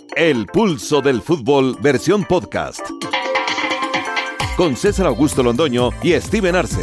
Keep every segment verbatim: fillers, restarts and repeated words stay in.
El Pulso del Fútbol, versión podcast. Con César Augusto Londoño y Steven Arce.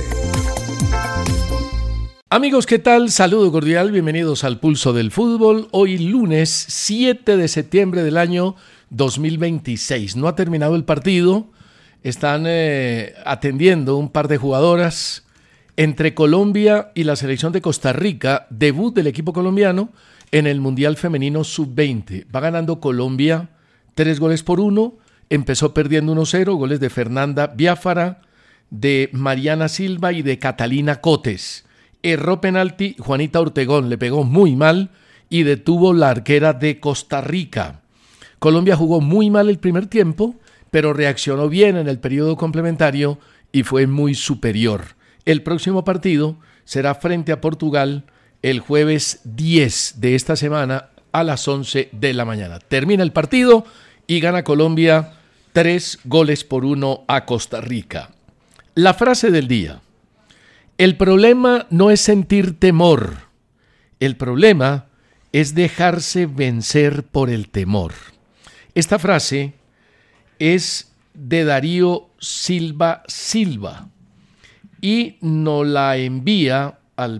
Amigos, ¿qué tal? Saludo cordial, bienvenidos al Pulso del Fútbol. Hoy lunes siete de septiembre del año dos mil veintiséis. No ha terminado el partido, están eh, atendiendo un par de jugadoras entre Colombia y la selección de Costa Rica, debut del equipo colombiano en el Mundial Femenino sub veinte. Va ganando Colombia tres goles por uno, empezó perdiendo uno cero, goles de Fernanda Biafara, de Mariana Silva y de Catalina Cotes. Erró penalti Juanita Ortegón, le pegó muy mal y detuvo la arquera de Costa Rica. Colombia jugó muy mal el primer tiempo, pero reaccionó bien en el periodo complementario y fue muy superior. El próximo partido será frente a Portugal el jueves diez de esta semana a las once de la mañana. Termina el partido y gana Colombia tres goles por uno a Costa Rica. La frase del día: el problema no es sentir temor, el problema es dejarse vencer por el temor. Esta frase es de Darío Silva Silva y nos la envía al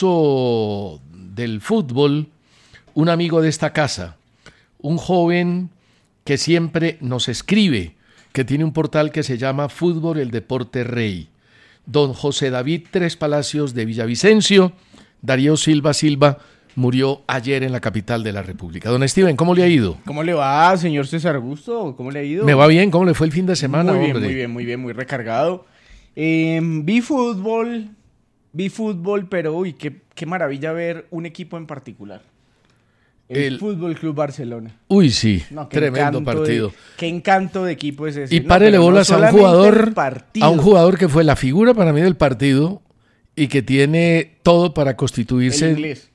Pulso del Fútbol un amigo de esta casa, un joven que siempre nos escribe, que tiene un portal que se llama Fútbol el Deporte Rey. Don José David Tres Palacios de Villavicencio. Darío Silva Silva murió ayer en la capital de la República. Don Steven, ¿cómo le ha ido? ¿Cómo le va, señor César Augusto? ¿Cómo le ha ido? Me va bien, ¿cómo le fue el fin de semana? Muy bien, hombre? muy bien, muy bien, muy recargado. Eh, vi fútbol, vi fútbol, pero uy, qué, qué maravilla ver un equipo en particular. El, el Fútbol Club Barcelona. Uy, sí, no, tremendo partido. De, qué encanto de equipo es ese. Y párele no, bolas no a un jugador, partido. a un jugador que fue la figura para mí del partido y que tiene todo para constituirse. El inglés.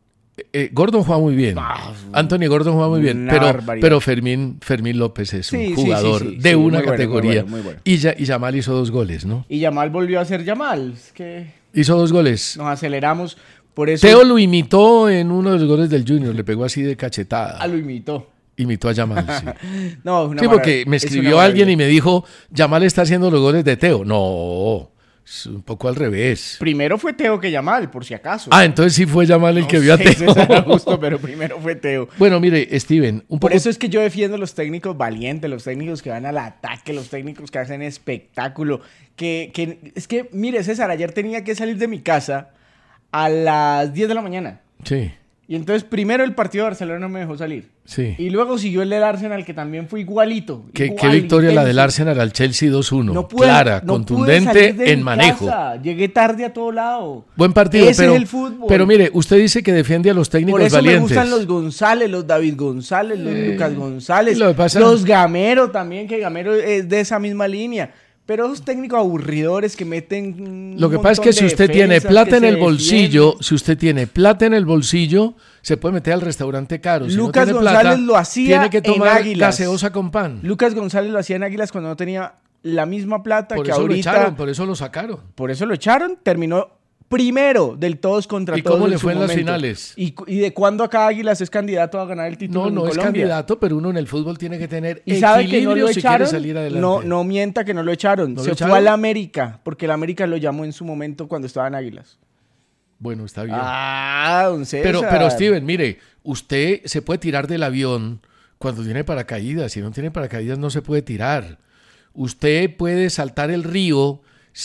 Eh, Gordon juega muy bien. Ah, Anthony Gordon juega muy bien, pero, pero Fermín, Fermín López es un sí, jugador sí, sí, sí, de sí, una categoría. Bueno, muy bueno, muy bueno. Y, ya, y Yamal hizo dos goles, ¿no? Y Yamal volvió a ser Yamal. Es que hizo dos goles. Nos aceleramos. Por eso... Teo lo imitó en uno de los goles del Junior, le pegó así de cachetada. Ah, lo imitó. Imitó a Yamal, sí. no, una sí, porque me escribió alguien y me dijo, Yamal está haciendo los goles de Teo. No, es un poco al revés. Primero fue Teo que Yamal, por si acaso. Ah, entonces sí fue Yamal el no que vio sé, a Teo. Era justo, pero primero fue Teo. Bueno, mire, Steven, un Por poco... eso es que yo defiendo a los técnicos valientes, los técnicos que van al ataque, los técnicos que hacen espectáculo. Que, que es que, mire, César, ayer tenía que salir de mi casa a las diez de la mañana. Sí. Y entonces primero el partido de Barcelona no me dejó salir. Sí. Y luego siguió el del Arsenal, que también fue igualito. ¿Qué, igual, qué victoria intenso. La del Arsenal al Chelsea dos uno? No pude, clara, no contundente en manejo. Casa. Llegué tarde a todo lado. Buen partido, Ese pero, es el fútbol. Pero mire, usted dice que defiende a los técnicos valientes. Por eso valientes. me gustan los González, los David González, los eh, Lucas González, lo pasa... los Gamero también, que Gamero es de esa misma línea. Pero esos técnicos aburridores que meten. Lo que pasa es que si usted tiene plata en el bolsillo, defienden. si usted tiene plata en el bolsillo, se puede meter al restaurante caro. Si Lucas no tiene González plata, lo hacía tiene que tomar en Águilas. gaseosa con pan. Lucas González lo hacía en Águilas cuando no tenía la misma plata por que eso ahorita. Lo echaron, por eso lo sacaron. Por eso lo echaron, terminó primero del todos contra ¿Y todos. ¿Y cómo le en fue en momento. las finales? ¿Y, ¿Y de cuándo acá Águilas es candidato a ganar el título No, en no Colombia? es candidato, pero uno en el fútbol tiene que tener ¿Y sabe que no lo si echaron? quiere salir adelante. No, no mienta que no lo echaron. ¿No Se lo fue echaron? a la América, porque la América lo llamó en su momento cuando estaba en Águilas. Bueno, está bien. Ah, don César. Pero, pero Steven, mire, usted se puede tirar del avión cuando tiene paracaídas. Si no tiene paracaídas no se puede tirar. Usted puede saltar el río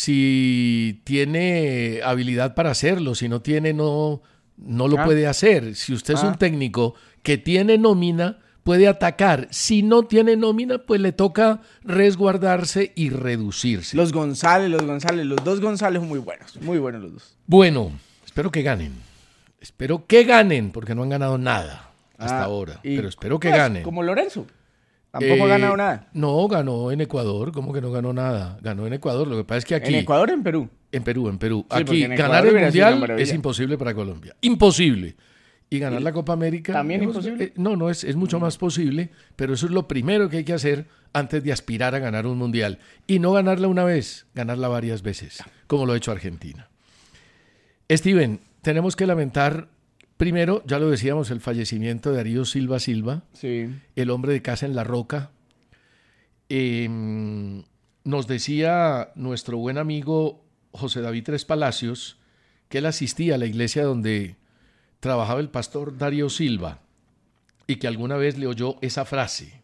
si tiene habilidad para hacerlo. Si no tiene, no, no lo ah. puede hacer. Si usted ah. es un técnico que tiene nómina, puede atacar. Si no tiene nómina, pues le toca resguardarse y reducirse. Los González, los González, los dos González muy buenos, muy buenos los dos. Bueno, espero que ganen. Espero que ganen, porque no han ganado nada hasta ah, ahora. Pero espero que pues, ganen. Como Lorenzo. Tampoco eh, ha ganado nada. No, ganó en Ecuador. ¿Cómo que no ganó nada? Ganó en Ecuador. Lo que pasa es que aquí... ¿En Ecuador o en Perú? En Perú, en Perú. Sí, aquí en ganar el Mundial es imposible para Colombia. Imposible. Y ganar ¿Y la Copa América... ¿También es imposible? Eh, no, no, es, es mucho más posible, pero eso es lo primero que hay que hacer antes de aspirar a ganar un Mundial. Y no ganarla una vez, ganarla varias veces, como lo ha hecho Argentina. Steven, tenemos que lamentar Primero, ya lo decíamos, el fallecimiento de Darío Silva Silva, Sí. el hombre de casa en La Roca. Eh, nos decía nuestro buen amigo José David Tres Palacios que él asistía a la iglesia donde trabajaba el pastor Darío Silva y que alguna vez le oyó esa frase.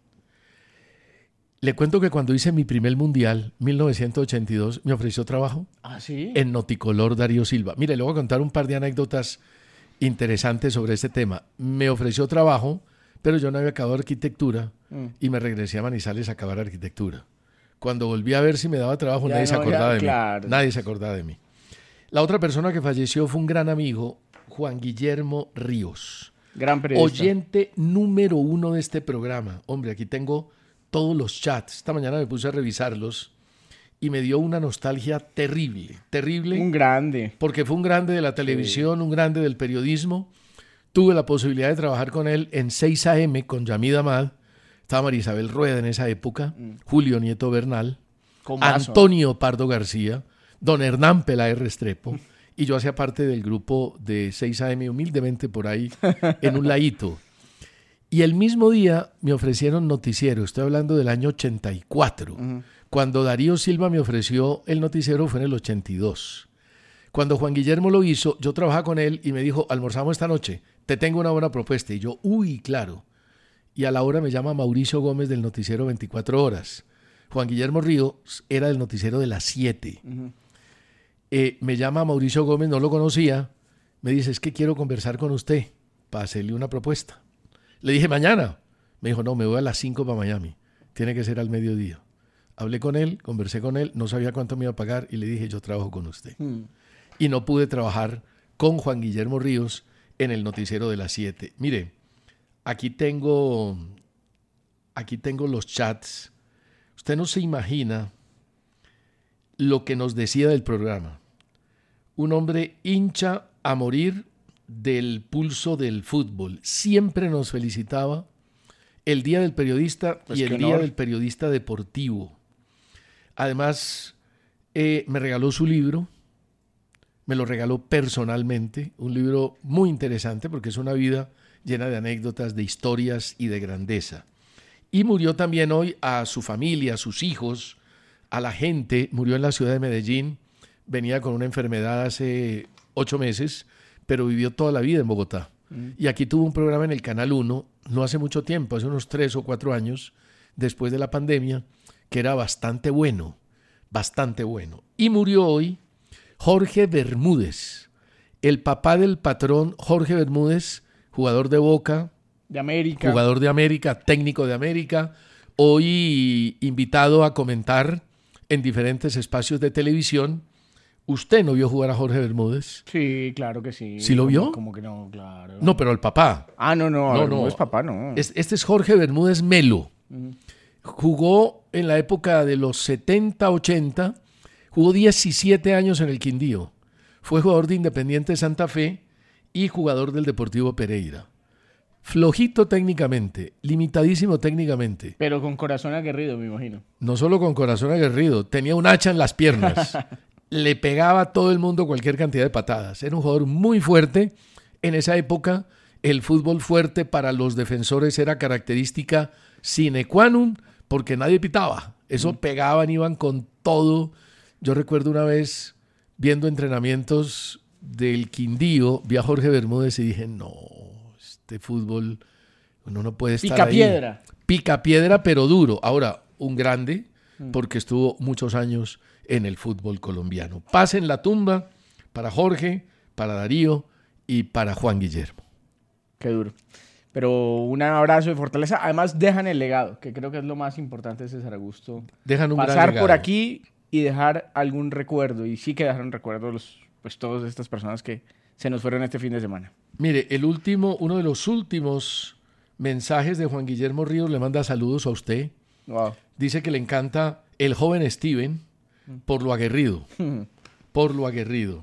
Le cuento que cuando hice mi primer mundial, mil novecientos ochenta y dos, me ofreció trabajo Ah, sí. en Noticolor Darío Silva. Mire, le voy a contar un par de anécdotas interesantes sobre este tema. Me ofreció trabajo, pero yo no había acabado arquitectura Mm. y me regresé a Manizales a acabar arquitectura. Cuando volví a ver si me daba trabajo, Ya nadie se no, acordaba ya, de claro. mí. Nadie se acordaba de mí. La otra persona que falleció fue un gran amigo, Juan Guillermo Ríos, Gran periodista. oyente número uno de este programa. Hombre, aquí tengo todos los chats. Esta mañana me puse a revisarlos y me dio una nostalgia terrible, terrible. Un grande. Porque fue un grande de la televisión, un grande del periodismo. Tuve la posibilidad de trabajar con él en seis A M con Yamid Amad. Estaba María Isabel Rueda en esa época, Mm. Julio Nieto Bernal, Con vaso. Antonio Pardo García, don Hernán Peláez Restrepo, y yo hacía parte del grupo de seis A M humildemente por ahí, en un ladito. Y el mismo día me ofrecieron noticiero, estoy hablando del año ochenta y cuatro. Ujú. Cuando Darío Silva me ofreció el noticiero fue en el ochenta y dos. Cuando Juan Guillermo lo hizo, yo trabajaba con él y me dijo, almorzamos esta noche, te tengo una buena propuesta. Y yo, uy, claro. Y a la hora me llama Mauricio Gómez del noticiero veinticuatro horas. Juan Guillermo Ríos era del noticiero de las siete. Ujú. Eh, me llama Mauricio Gómez, no lo conocía. Me dice, es que quiero conversar con usted para hacerle una propuesta. Le dije, mañana. Me dijo, no, me voy a las cinco para Miami. Tiene que ser al mediodía. Hablé con él, conversé con él, no sabía cuánto me iba a pagar y le dije, yo trabajo con usted. Mm. Y no pude trabajar con Juan Guillermo Ríos en el noticiero de las siete. Mire, aquí tengo, aquí tengo los chats. Usted no se imagina lo que nos decía del programa. Un hombre hincha a morir del pulso del fútbol. Siempre nos felicitaba el Día del Periodista Pues y qué el Día honor. del Periodista Deportivo. Además, eh, me regaló su libro, me lo regaló personalmente, un libro muy interesante porque es una vida llena de anécdotas, de historias y de grandeza. Y murió también hoy a su familia, a sus hijos, a la gente. Murió en la ciudad de Medellín, venía con una enfermedad hace ocho meses, pero vivió toda la vida en Bogotá. Mm. Y aquí tuvo un programa en el Canal uno, no hace mucho tiempo, hace unos tres o cuatro años, después de la pandemia, que era bastante bueno, bastante bueno. Y murió hoy Jorge Bermúdez, el papá del patrón Jorge Bermúdez, jugador de Boca, De América. jugador de América, técnico de América, hoy invitado a comentar en diferentes espacios de televisión. ¿Usted no vio jugar a Jorge Bermúdez? Sí, claro que sí. ¿Sí lo Como- vio? Como que no, claro. No, pero el papá. Ah, no, no, No, no, no. no es papá, no. Es- Este es Jorge Bermúdez Melo. Ujú. Jugó en la época de los setenta, ochenta, jugó diecisiete años en el Quindío. Fue jugador de Independiente Santa Fe y jugador del Deportivo Pereira. Flojito técnicamente, limitadísimo técnicamente. Pero con corazón aguerrido, me imagino. No solo con corazón aguerrido, tenía un hacha en las piernas. Le pegaba a todo el mundo cualquier cantidad de patadas. Era un jugador muy fuerte. En esa época, el fútbol fuerte para los defensores era característica sine qua non, porque nadie pitaba. Eso pegaban, iban con todo. Yo recuerdo una vez viendo entrenamientos del Quindío, vi a Jorge Bermúdez y dije, no, este fútbol, uno no puede estar Pica ahí. piedra. Pica piedra, pero duro. Ahora, un grande, porque estuvo muchos años en el fútbol colombiano. Paz en la tumba para Jorge, para Darío y para Juan Guillermo. Qué duro. Pero un abrazo de fortaleza. Además, dejan el legado, que creo que es lo más importante de César Augusto. Dejan un gran Pasar legado. por aquí y dejar algún recuerdo. Y sí que dejaron recuerdos los, pues todas estas personas que se nos fueron este fin de semana. Mire, el último, uno de los últimos mensajes de Juan Guillermo Ríos le manda saludos a usted. Wow. Dice que le encanta el joven Steven por lo aguerrido, por lo aguerrido.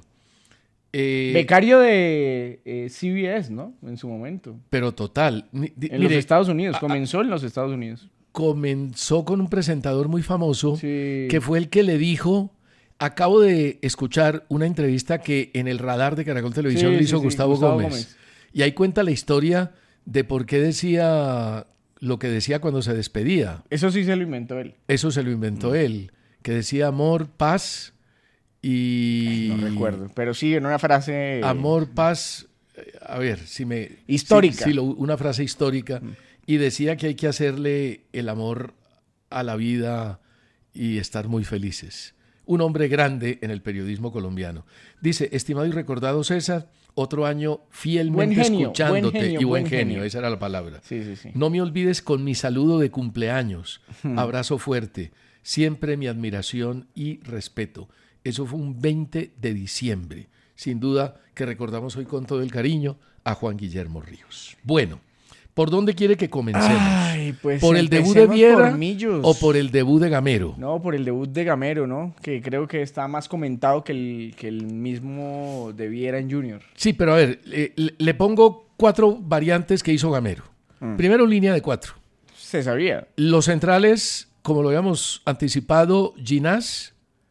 Eh, Becario de eh, C B S, ¿no? En su momento. pero total. Ni- di- En mire, los Estados Unidos. a- Comenzó en los Estados Unidos. comenzó con un presentador muy famoso Sí. que fue el que le dijo, acabo de escuchar una entrevista que en el radar de Caracol Televisión Sí, le sí, hizo sí, Gustavo, Gustavo Gómez. Gómez. Y ahí cuenta la historia de por qué decía lo que decía cuando se despedía. Eso sí se lo inventó él. Eso se lo inventó mm. él, que decía amor, paz y... No recuerdo, pero sí, en una frase... Amor, paz, a ver, si me... Histórica. Sí, sí, una frase histórica. Mm. Y decía que hay que hacerle el amor a la vida y estar muy felices. Un hombre grande en el periodismo colombiano. Dice, estimado y recordado César, otro año fielmente buen genio, escuchándote buen genio, y buen, buen genio, genio, esa era la palabra. Sí, sí, sí. No me olvides con mi saludo de cumpleaños, abrazo fuerte, siempre mi admiración y respeto. Eso fue un veinte de diciembre, sin duda que recordamos hoy con todo el cariño a Juan Guillermo Ríos. Bueno, ¿por dónde quiere que comencemos? Ay, pues ¿Por el debut de Viera por o por el debut de Gamero? No, por el debut de Gamero, ¿no? Que creo que está más comentado que el, que el mismo de Viera en Junior. Sí, pero a ver, le, le pongo cuatro variantes que hizo Gamero. Mm. Primero, línea de cuatro. Se sabía. Los centrales, como lo habíamos anticipado, Ginás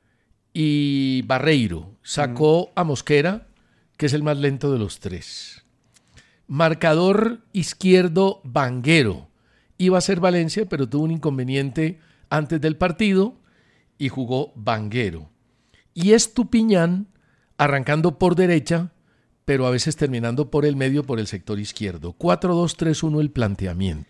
y Barreiro. Sacó mm. a Mosquera, que es el más lento de los tres. Marcador izquierdo, Vanguero. Iba a ser Valencia, pero tuvo un inconveniente antes del partido y jugó Vanguero. Y Estupiñán, arrancando por derecha, pero a veces terminando por el medio, por el sector izquierdo. cuatro dos tres uno el planteamiento.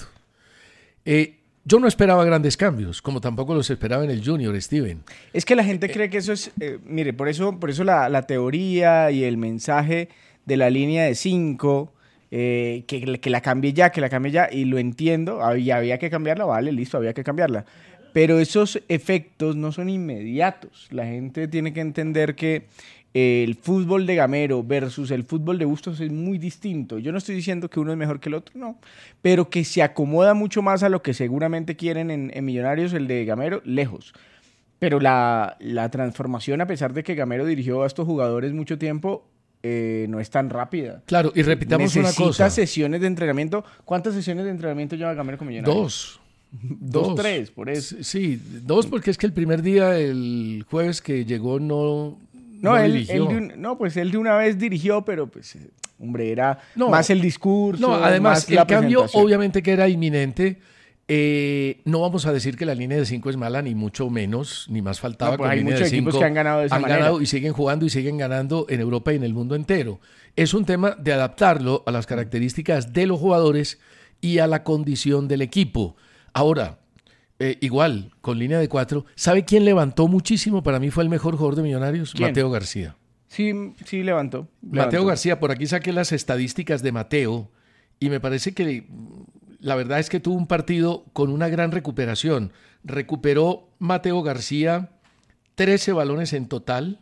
Eh, yo no esperaba grandes cambios, como tampoco los esperaba en el Junior, Steven. Es que la gente cree que eso es... Eh, mire, por eso, por eso la, la teoría y el mensaje de la línea de cinco... Eh, que, que la cambie ya, que la cambie ya, y lo entiendo, había, había que cambiarla, vale, listo, había que cambiarla. Pero esos efectos no son inmediatos. La gente tiene que entender que eh, el fútbol de Gamero versus el fútbol de Bustos es muy distinto. Yo no estoy diciendo que uno es mejor que el otro, no. Pero que se acomoda mucho más a lo que seguramente quieren en, en Millonarios, el de Gamero, lejos. Pero la, la transformación, a pesar de que Gamero dirigió a estos jugadores mucho tiempo... Eh, no es tan rápida. Claro, y repitamos Necesita una cosa. sesiones de entrenamiento. ¿Cuántas sesiones de entrenamiento lleva Gamero con Millonarios? Dos. Dos, dos, tres, por eso. Sí, dos porque es que el primer día, el jueves que llegó, no, no, no él, dirigió. Él de un, no, pues él de una vez dirigió, pero pues, hombre, era no, más el discurso. No, además, más el la cambio obviamente que era inminente. Eh, no vamos a decir que la línea de cinco es mala, ni mucho menos, ni más faltaba. No, pues con hay línea muchos de cinco, equipos que han ganado de esa han manera. ganado y siguen jugando y siguen ganando en Europa y en el mundo entero. Es un tema de adaptarlo a las características de los jugadores y a la condición del equipo. Ahora, eh, igual, con línea de cuatro, ¿sabe quién levantó muchísimo? Para mí fue el mejor jugador de Millonarios, ¿Quién? Mateo García. Sí, sí levantó. Mateo levantó. García, por aquí saqué las estadísticas de Mateo y me parece que la verdad es que tuvo un partido con una gran recuperación. Recuperó Mateo García trece balones en total.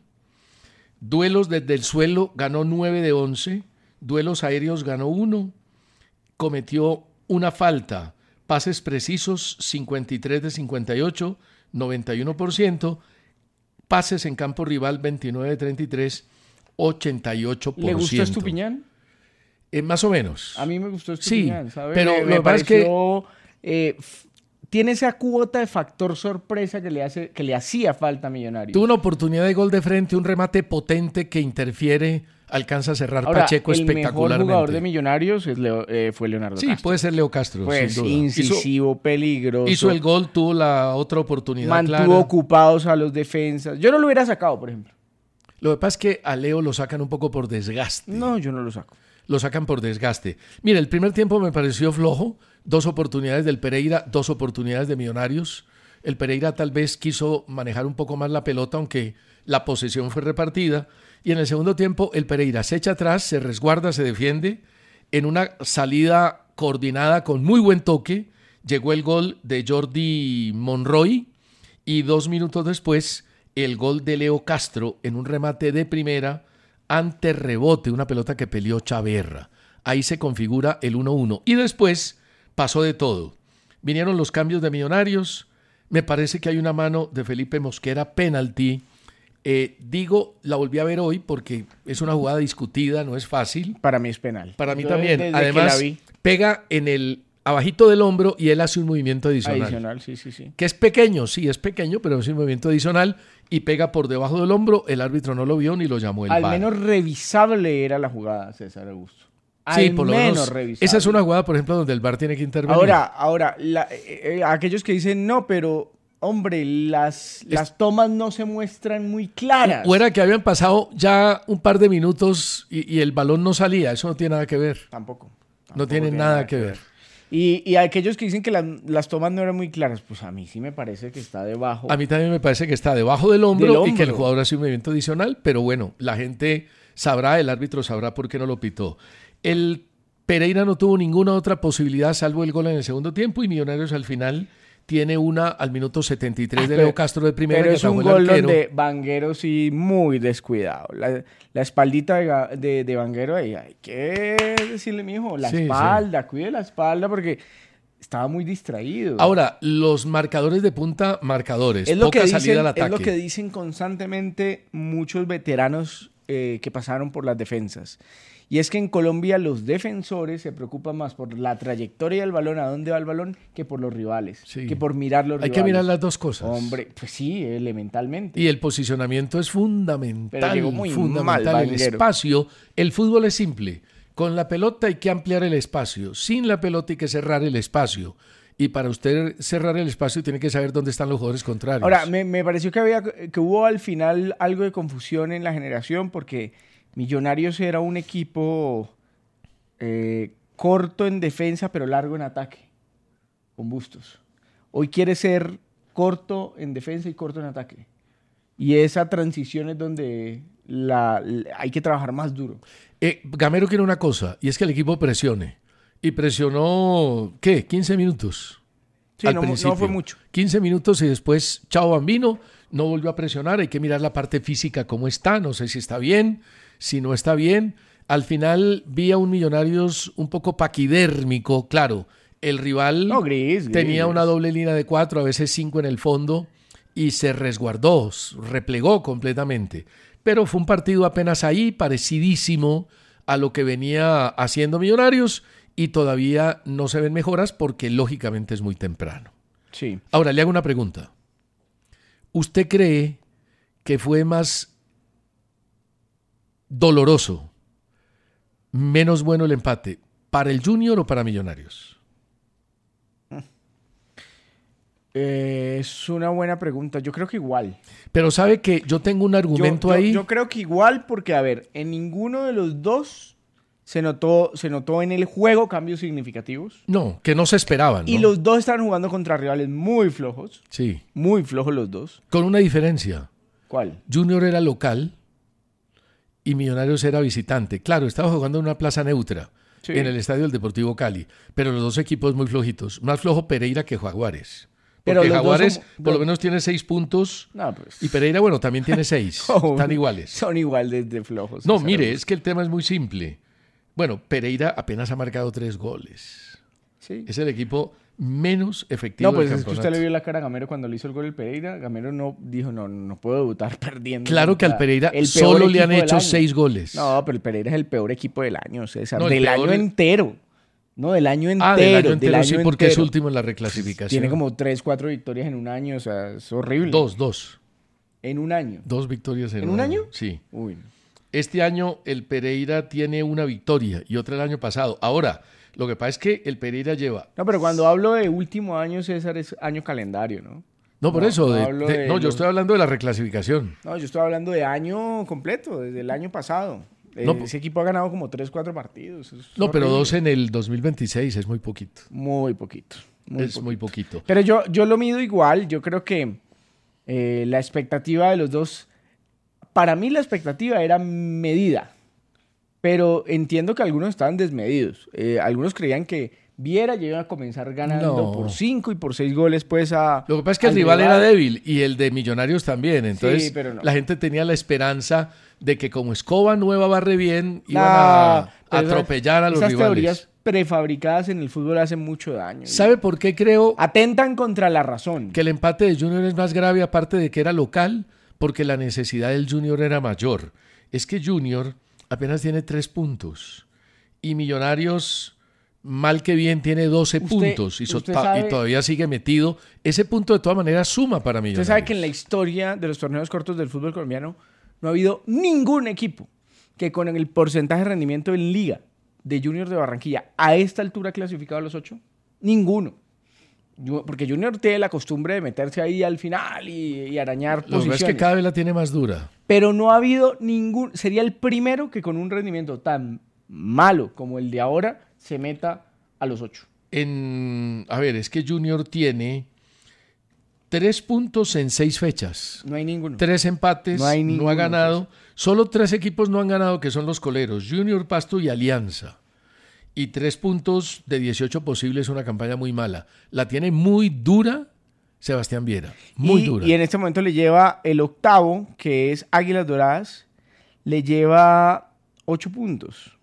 Duelos desde el suelo ganó nueve de once. Duelos aéreos ganó uno. Cometió una falta. Pases precisos cincuenta y tres de cincuenta y ocho, noventa y uno por ciento. Pases en campo rival veintinueve de treinta y tres, ochenta y ocho por ciento. ¿Le gustó Estupiñán? Eh, más o menos. A mí me gustó Estupiñán, sí, ¿sabes? Pero me, lo me que pasa es que eh, f- tiene esa cuota de factor sorpresa que le hace, que le hacía falta a Millonarios. tuvo una oportunidad de gol de frente, un remate potente que interfiere, alcanza a cerrar Ahora, Pacheco el espectacularmente. mejor jugador de Millonarios es Leo, eh, fue Leonardo Sí, Castro. puede ser Leo Castro, Pues sin duda. incisivo, hizo, peligroso. hizo el gol, tuvo la otra oportunidad mantuvo clara. ocupados a los defensas. Yo no lo hubiera sacado, por ejemplo. Lo que pasa es que a Leo lo sacan un poco por desgaste. No, yo no lo saco. Lo sacan por desgaste. Mira, el primer tiempo me pareció flojo. Dos oportunidades del Pereira, dos oportunidades de Millonarios. El Pereira tal vez quiso manejar un poco más la pelota, aunque la posesión fue repartida. Y en el segundo tiempo el Pereira se echa atrás, se resguarda, se defiende. En una salida coordinada con muy buen toque, llegó el gol de Jordi Monroy. Y dos minutos después, el gol de Leo Castro en un remate de primera ante rebote, una pelota que peleó Chaverra. Ahí se configura el uno uno. Y después pasó de todo. Vinieron los cambios de Millonarios. Me parece que hay una mano de Felipe Mosquera, penalti. Eh, digo, la volví a ver hoy porque es una jugada discutida, no es fácil. Para mí es penal. Para mí Yo también. desde Además, que la vi. pega en el abajito del hombro y él hace un movimiento adicional. Adicional, sí, sí, sí. Que es pequeño, sí, es pequeño, pero es un movimiento adicional y pega por debajo del hombro. El árbitro no lo vio ni lo llamó el Al V A R. menos revisable era la jugada, César Augusto. Sí, al por lo menos menos. revisarlo. Esa es una jugada, por ejemplo, donde el V A R tiene que intervenir. Ahora, ahora, la- eh, eh, aquellos que dicen no, pero hombre, las, las tomas no se muestran muy claras. O era que habían pasado ya un par de minutos y, y el balón no salía. Eso no tiene nada que ver. Tampoco. tampoco No tiene nada que ver. Y, y aquellos que dicen que las, las tomas no eran muy claras, pues a mí sí me parece que está debajo. A mí también me parece que está debajo del hombro, Del y que el hombro. jugador hace un movimiento adicional, pero bueno, la gente sabrá, el árbitro sabrá por qué no lo pitó. El Pereira no tuvo ninguna otra posibilidad salvo el gol en el segundo tiempo y Millonarios al final tiene una al minuto setenta y tres de Pero- Leo Castro de primera Pero que es un atajó el gol arquero. donde Vanguero sí muy descuidado. La, la espaldita de, Ga- de, de Vanguero ahí, hay que decirle, mijo, la Sí, espalda, cuide la espalda porque estaba muy distraído. Ahora, los marcadores de punta, marcadores, es lo, poca que salida dicen, al ataque. es lo que dicen constantemente muchos veteranos eh, que pasaron por las defensas. Y es que en Colombia los defensores se preocupan más por la trayectoria del balón, a dónde va el balón, que por los rivales, Sí. que por mirar los Hay rivales. que mirar las dos cosas. Hombre, pues sí, elementalmente. Y el posicionamiento es fundamental. Pero llegó muy fundamental. mal, el Vanguero. espacio, el fútbol es simple. Con la pelota hay que ampliar el espacio. Sin la pelota hay que cerrar el espacio. Y para usted cerrar el espacio tiene que saber dónde están los jugadores contrarios. Ahora, me, me pareció que, había, que hubo al final algo de confusión en la generación porque Millonarios era un equipo eh, corto en defensa pero largo en ataque, con Bustos. Hoy quiere ser corto en defensa y corto en ataque. Y esa transición es donde la, la- hay que trabajar más duro. Eh, Gamero quiere una cosa, y es que el equipo presione. Y presionó, ¿qué? quince minutos. Sí, al no, no principio. fue mucho. quince minutos y después, chao Bambino, no volvió a presionar. Hay que mirar la parte física cómo está, no sé si está bien, si no está bien. Al final vi a un Millonarios un poco paquidérmico, claro. El rival No, gris, gris, tenía gris. una doble línea de cuatro, a veces cinco en el fondo, y se resguardó, replegó completamente. Pero fue un partido apenas ahí, parecidísimo a lo que venía haciendo Millonarios, y todavía no se ven mejoras porque lógicamente es muy temprano. Sí. Ahora, le hago una pregunta. ¿Usted cree que fue más doloroso, menos bueno el empate, para el Junior o para Millonarios? Eh, es una buena pregunta. Yo creo que igual. Pero sabe que yo tengo un argumento yo, yo- ahí. yo creo que igual porque, a ver, en ninguno de los dos se notó, se notó en el juego cambios significativos. No, que no se esperaban, ¿no? Y los dos estaban jugando contra rivales muy flojos. Sí, Muy flojos los dos. con una diferencia. ¿Cuál? Junior era local y Millonarios era visitante. Claro, estaba jugando en una plaza neutra, Sí. en el estadio del Deportivo Cali, pero los dos equipos muy flojitos. Más flojo Pereira que Jaguares. Pero Porque los dos Jaguares son- por lo menos tiene seis puntos No, pues. y Pereira, bueno, también tiene seis. Oh, Están iguales. Son iguales de flojos. No, César mire, Augusto. es que el tema es muy simple. Bueno, Pereira apenas ha marcado tres goles. Sí. Es el equipo menos efectivo No, pues del es que usted campeonato. le vio la cara a Gamero cuando le hizo el gol el Pereira. Gamero no dijo, no, no puedo debutar perdiendo. Claro que al contra Pereira el peor solo le han equipo del hecho año. seis goles. No, pero el Pereira es el peor equipo del año, César. No, el del peor- año entero. No, del año entero. Ah, del año entero, del sí, año porque es entero. último en la reclasificación. Tiene como tres, cuatro victorias en un año. O sea, es horrible. Dos, dos. En un año. Dos victorias en, ¿En un año? Sí. Uy. Este año el Pereira tiene una victoria y otra el año pasado. Ahora, lo que pasa es que el Pereira lleva... No, pero cuando hablo de último año, César, es año calendario, ¿no? No, por No, eso. no de- hablo de- de no, yo los- estoy hablando de la reclasificación. No, yo estoy hablando de año completo, desde el año pasado. Eh, No, ese equipo ha ganado como tres, cuatro partidos. Es No, pero horrible. dos en el dos mil veintiséis es muy poquito. Muy poquito. Muy es poquito. muy poquito. Pero yo, yo lo mido igual. Yo creo que eh, la expectativa de los dos, para mí la expectativa era medida. Pero entiendo que algunos estaban desmedidos. Eh, algunos creían que Viera ya iba a comenzar ganando No. por cinco y por seis goles, pues a. Lo que pasa es que el al rival era débil y el de Millonarios también. Entonces, Sí, pero no. la gente tenía la esperanza de que como Escoba nueva barre bien, iban Nah, a, a pero esas- atropellar a los esas rivales. teorías prefabricadas en el fútbol hacen mucho daño. ¿Sabe por qué creo Atentan contra la razón. que el empate de Junior es más grave, aparte de que era local? Porque la necesidad del Junior era mayor. Es que Junior apenas tiene tres puntos y Millonarios, mal que bien, tiene doce Usted- puntos y, so- usted ta- sabe- y todavía sigue metido. Ese punto de todas maneras suma para Millonarios. Usted sabe que en la historia de los torneos cortos del fútbol colombiano no ha habido ningún equipo que con el porcentaje de rendimiento en liga de Junior de Barranquilla a esta altura clasificado a los ocho? Ninguno. Porque Junior tiene la costumbre de meterse ahí al final y, y arañar Lo posiciones. que es que cada vez la tiene más dura. Pero no ha habido ningún... Sería el primero que con un rendimiento tan malo como el de ahora se meta a los ocho. En, a ver, es que Junior tiene tres puntos en seis fechas. No hay ninguno. Tres empates, No hay no ninguno, ha ganado. pues. Solo tres equipos no han ganado, que son los coleros, Junior, Pasto y Alianza. Y tres puntos de dieciocho posibles, una campaña muy mala. La tiene muy dura Sebastián Viera, muy y, dura. Y en este momento le lleva el octavo, que es Águilas Doradas, le lleva ocho puntos.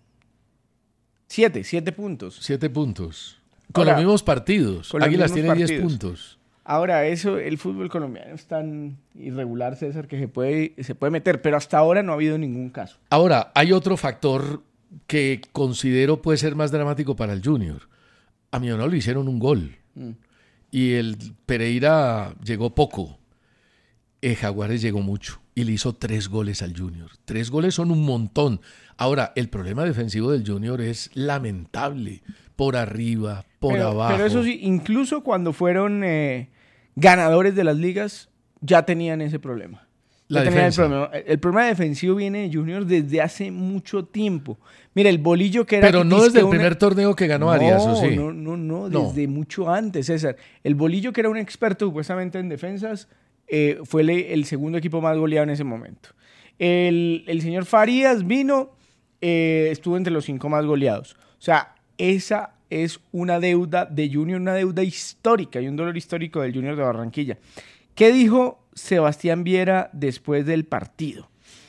Siete, siete puntos. Siete puntos. Con Ahora, los mismos partidos. con los Águilas mismos tiene diez partidos. puntos. Ahora, eso, el fútbol colombiano es tan irregular, César, que se puede, se puede meter, pero hasta ahora no ha habido ningún caso. Ahora, hay otro factor que considero puede ser más dramático para el Junior. A Millonarios le hicieron un gol. Mm. Y el Pereira llegó poco. El Jaguares llegó mucho. Y le hizo tres goles al Junior. Tres goles son un montón. Ahora, el problema defensivo del Junior es lamentable. Por arriba, por pero, abajo. Pero eso sí, incluso cuando fueron eh, ganadores de las ligas, ya tenían ese problema. La tenían defensa. El problema. el problema defensivo viene de Junior desde hace mucho tiempo. Mira, el bolillo que era... Pero no desde el una... primer torneo que ganó no, Arias, ¿o sí? No, no, no, desde no. mucho antes, César. El bolillo que era un experto supuestamente en defensas, eh, fue el, el segundo equipo más goleado en ese momento. El, el señor Farías vino, eh, estuvo entre los cinco más goleados. O sea, esa es una deuda de Junior, una deuda histórica y un dolor histórico del Junior de Barranquilla. ¿Qué dijo Sebastián Viera después del partido?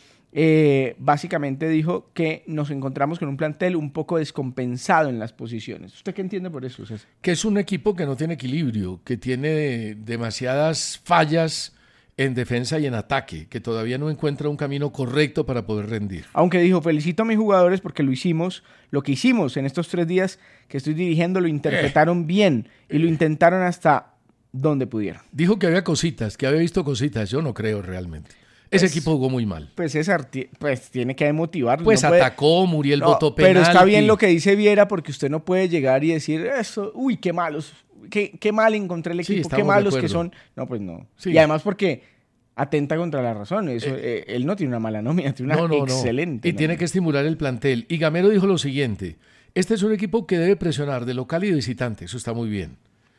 Eh, básicamente dijo que nos encontramos con un plantel un poco descompensado en las posiciones. ¿Usted qué entiende por eso, César? Que es un equipo que no tiene equilibrio, que tiene demasiadas fallas en defensa y en ataque, que todavía no encuentra un camino correcto para poder rendir. Aunque dijo, felicito a mis jugadores porque lo hicimos, lo que hicimos en estos tres días que estoy dirigiendo lo interpretaron eh. bien y lo intentaron hasta donde pudieron. Dijo que había cositas, que había visto cositas, yo no creo realmente. Ese pues, equipo jugó muy mal. Pues César, pues tiene que motivarlo. Pues no atacó, puede... Muriel no, botó penalti. Pero está bien lo que dice Viera porque usted no puede llegar y decir, eso, uy, qué malos, qué, qué mal encontré el equipo, sí, qué malos que son. No, pues no. Sí. Y además porque atenta contra la razón. Eso, eh, eh, él no tiene una mala nómina, tiene una no, no, excelente. No. Y nómina. Tiene que estimular el plantel. Y Gamero dijo lo siguiente, este es un equipo que debe presionar de local y de visitante, eso está muy bien.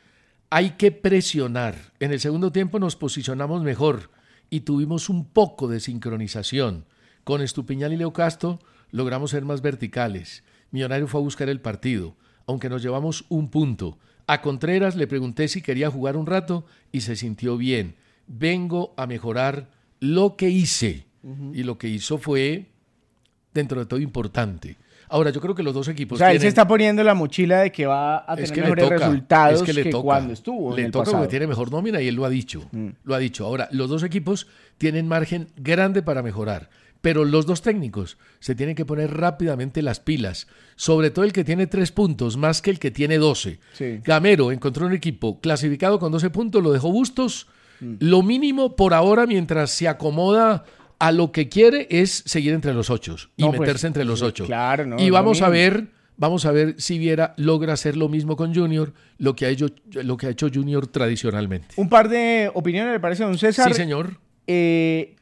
Hay que presionar. En el segundo tiempo nos posicionamos mejor y tuvimos un poco de sincronización. Con Estupiñán y Leo Castro logramos ser más verticales. Millonario fue a buscar el partido, aunque nos llevamos un punto. A Contreras le pregunté si quería jugar un rato y se sintió bien. Vengo a mejorar lo que hice. Uh-huh. Y lo que hizo fue, dentro de todo, importante. Ahora, yo creo que los dos equipos O sea, tienen... él se está poniendo la mochila de que va a tener es que mejores toca, resultados es que, le que toca, cuando estuvo le en el toca pasado. Porque tiene mejor nómina y él lo ha dicho. Mm. Lo ha dicho. Ahora, los dos equipos tienen margen grande para mejorar, pero los dos técnicos se tienen que poner rápidamente las pilas, sobre todo el que tiene tres puntos, más que el que tiene doce. Sí. Gamero encontró un equipo clasificado con doce puntos, lo dejó Bustos. Mm. Lo mínimo por ahora, mientras se acomoda... a lo que quiere es seguir entre los ocho y no, meterse pues, entre los sí, ocho. Claro, no, y vamos a ver, vamos a ver si Viera logra hacer lo mismo con Junior, lo que ha hecho, lo que ha hecho Junior tradicionalmente. Un par de opiniones, ¿le parece, don César? Sí, señor. Eh,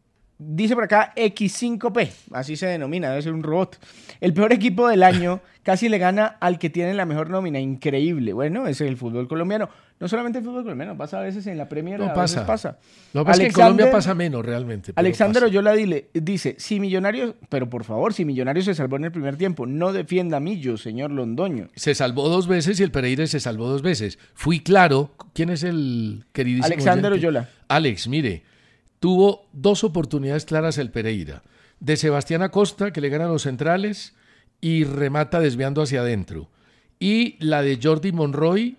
dice por acá equis cinco pe, así se denomina, debe ser un robot. El peor equipo del año casi le gana al que tiene la mejor nómina, increíble. Bueno, ese es el fútbol colombiano. No solamente el fútbol colombiano, pasa a veces en la Premier, no a pasa. veces pasa. No pasa, que en Colombia pasa menos realmente. Alexander Oyola dile, dice, si Millonarios, pero por favor, si Millonarios se salvó en el primer tiempo, no defienda a Millo, señor Londoño. Se salvó dos veces y el Pereira se salvó dos veces. Fui claro. ¿Quién es el queridísimo Alexander oyente? Oyola. Alex, mire, tuvo dos oportunidades claras el Pereira. De Sebastián Acosta, que le gana a los centrales y remata desviando hacia adentro. Y la de Jordi Monroy,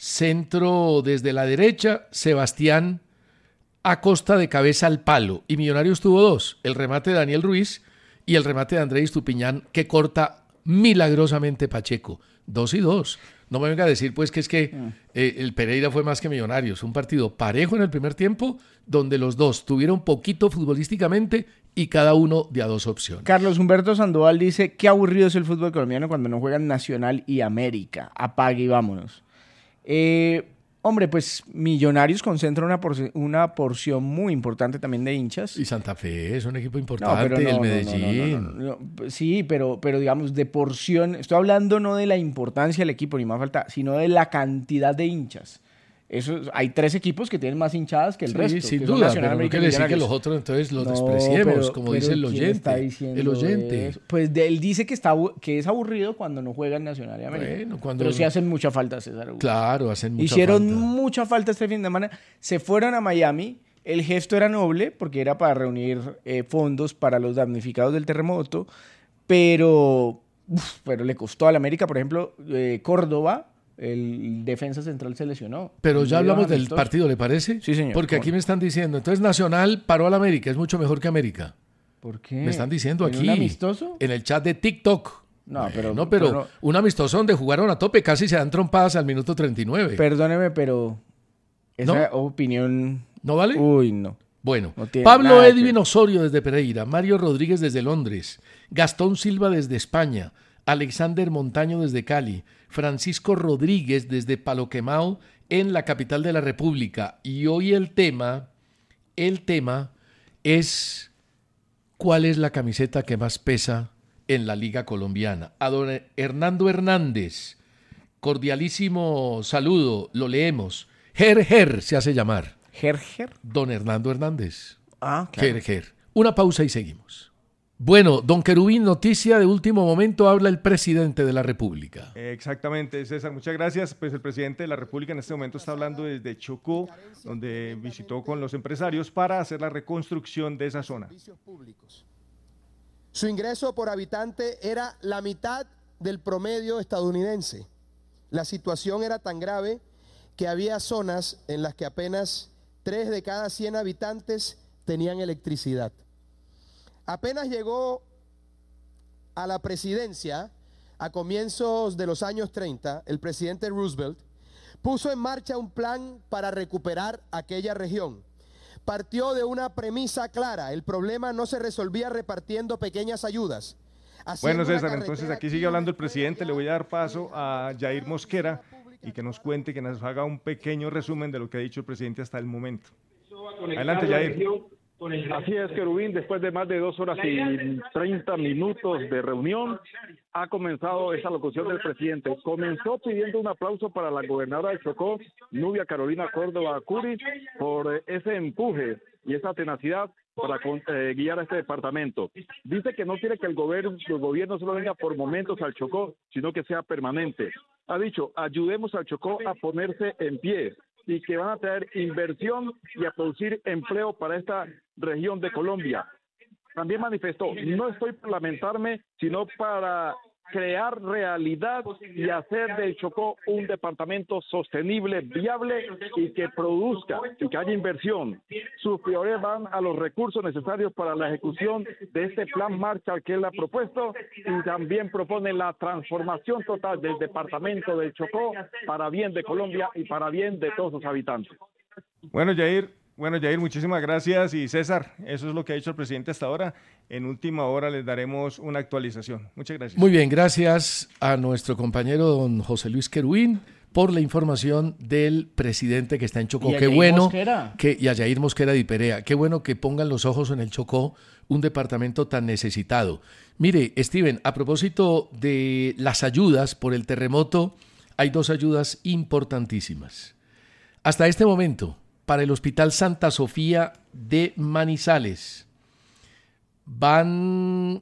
centro desde la derecha, Sebastián Acosta de cabeza al palo. Y Millonarios tuvo dos, el remate de Daniel Ruiz y el remate de Andrés Estupiñán, que corta milagrosamente Pacheco. Dos y dos. No me venga a decir pues que es que eh, el Pereira fue más que Millonarios. Un partido parejo en el primer tiempo, donde los dos tuvieron poquito futbolísticamente y cada uno de a dos opciones. Carlos Humberto Sandoval dice, qué aburrido es el fútbol colombiano cuando no juegan Nacional y América. Apague y vámonos. Eh, hombre, pues Millonarios concentra una, porci- una porción muy importante también de hinchas. Y Santa Fe es un equipo No, importante, pero no, el no, Medellín. no, no, no, no, no. Sí, pero, pero digamos, de porción, estoy hablando no de la importancia del equipo, ni más falta, sino de la cantidad de hinchas. Eso, hay tres equipos que tienen más hinchadas que el Sí, resto. sin que son duda, Nacional, pero no América y quiere decir que Millonarios. los otros entonces los No, despreciemos, pero- como pero dice el ¿quién está oyente. diciendo El oyente. eso? Pues de- él dice que, está, abu- que es aburrido cuando no juegan Nacional y América. Bueno, cuando- Pero sí hacen mucha falta, César. Claro, hacen mucha Hicieron falta. mucha falta este fin de semana. Se fueron a Miami. El gesto era noble porque era para reunir eh, fondos para los damnificados del terremoto. Pero, uf, pero le costó al América, por ejemplo, eh, Córdoba, el defensa central se lesionó. Pero ya Medio hablamos del amistoso. partido, ¿le parece? Sí, señor. Porque ¿Cómo aquí no? me están diciendo, entonces Nacional paró al América, es mucho mejor que América. ¿Por qué? Me están diciendo ¿En aquí. un amistoso? En el chat de TikTok. No, Bueno, pero- No, pero pero no- un amistoso donde jugaron a tope, casi se dan trompadas al minuto treinta y nueve. Perdóneme, pero esa ¿No? opinión... ¿No vale? Uy, no. Bueno, No tiene Pablo nada que Edwin ver. Osorio desde Pereira, Mario Rodríguez desde Londres, Gastón Silva desde España, Alexander Montaño desde Cali, Francisco Rodríguez desde Palo Quemao en la capital de la República. Y hoy el tema, el tema es ¿cuál es la camiseta que más pesa en la Liga Colombiana? A don Hernando Hernández, cordialísimo saludo, lo leemos. Ger Ger se hace llamar. ¿Gerger? Don Hernando Hernández. Ah, claro. Ger, ger. Una pausa y seguimos. Bueno, don Querubín, noticia de último momento, habla el presidente de la República. Exactamente, César, muchas gracias. Pues el presidente de la República en este momento está hablando desde Chocó, donde visitó con los empresarios para hacer la reconstrucción de esa zona. Su ingreso por habitante era la mitad del promedio estadounidense. La situación era tan grave que había zonas en las que apenas tres de cada cien habitantes tenían electricidad. Apenas llegó a la presidencia, a comienzos de los años treinta, el presidente Roosevelt puso en marcha un plan para recuperar aquella región. Partió de una premisa clara: el problema no se resolvía repartiendo pequeñas ayudas. Bueno, Haciendo una César, carretera entonces aquí aquí sigue hablando el una presidente. Le voy a dar paso a Jair Mosquera República y que nos cuente, que nos haga un pequeño resumen de lo que ha dicho el presidente hasta el momento. Adelante, Jair. Así es, Querubín, después de más de dos horas y treinta minutos de reunión, ha comenzado esa locución del presidente. Comenzó pidiendo un aplauso para la gobernadora de Chocó, Nubia Carolina Córdoba Curi, por ese empuje y esa tenacidad para eh, guiar a este departamento. Dice que no quiere que el gobierno, el gobierno solo venga por momentos al Chocó, sino que sea permanente. Ha dicho, ayudemos al Chocó a ponerse en pie, y que van a traer inversión y a producir empleo para esta región de Colombia. También manifestó, no estoy para lamentarme, sino para crear realidad y hacer del Chocó un departamento sostenible, viable y que produzca y que haya inversión. Sus prioridades van a los recursos necesarios para la ejecución de este plan Marshall que él ha propuesto, y también propone la transformación total del departamento del Chocó para bien de Colombia y para bien de todos sus habitantes. Bueno, Jair, bueno, Jair, muchísimas gracias. Y César, eso es lo que ha dicho el presidente hasta ahora. En última hora les daremos una actualización. Muchas gracias. Muy bien, gracias a nuestro compañero don José Luis Querubín por la información del presidente que está en Chocó. Y a Qué Jair bueno Mosquera. que y a Jair Mosquera de Iperea. Qué bueno que pongan los ojos en el Chocó, un departamento tan necesitado. Mire, Steven, a propósito de las ayudas por el terremoto, hay dos ayudas importantísimas. Hasta este momento, para el Hospital Santa Sofía de Manizales, van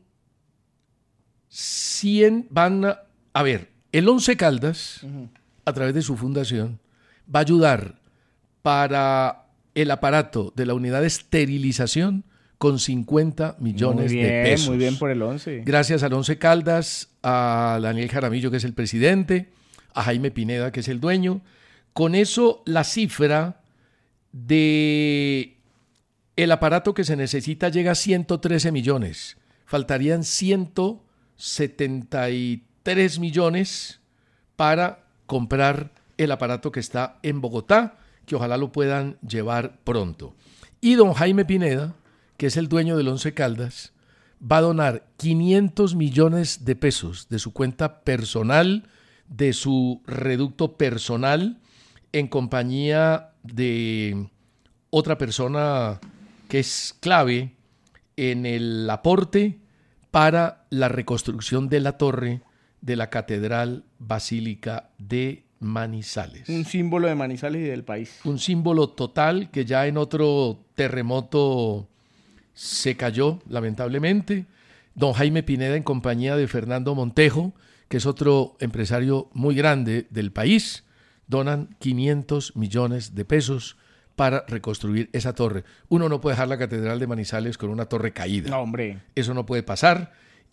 cien, van a, a ver, el Once Caldas, uh-huh. a través de su fundación, va a ayudar para el aparato de la unidad de esterilización con cincuenta millones muy bien, de pesos. Muy bien por el Once. Gracias al Once Caldas, a Daniel Jaramillo, que es el presidente, a Jaime Pineda, que es el dueño. Con eso, la cifra de el aparato que se necesita llega a ciento trece millones. Faltarían ciento setenta y tres millones para comprar el aparato que está en Bogotá, que ojalá lo puedan llevar pronto. Y don Jaime Pineda, que es el dueño del Once Caldas, va a donar quinientos millones de pesos de su cuenta personal, de su reducto personal, en compañía de otra persona que es clave en el aporte para la reconstrucción de la torre de la Catedral Basílica de Manizales. Un símbolo de Manizales y del país. Un símbolo total que ya en otro terremoto se cayó, lamentablemente. Don Jaime Pineda, en compañía de Fernando Montejo, que es otro empresario muy grande del país, donan quinientos millones de pesos para reconstruir esa torre. Uno no puede dejar la Catedral de Manizales con una torre caída. No, hombre. Eso no puede pasar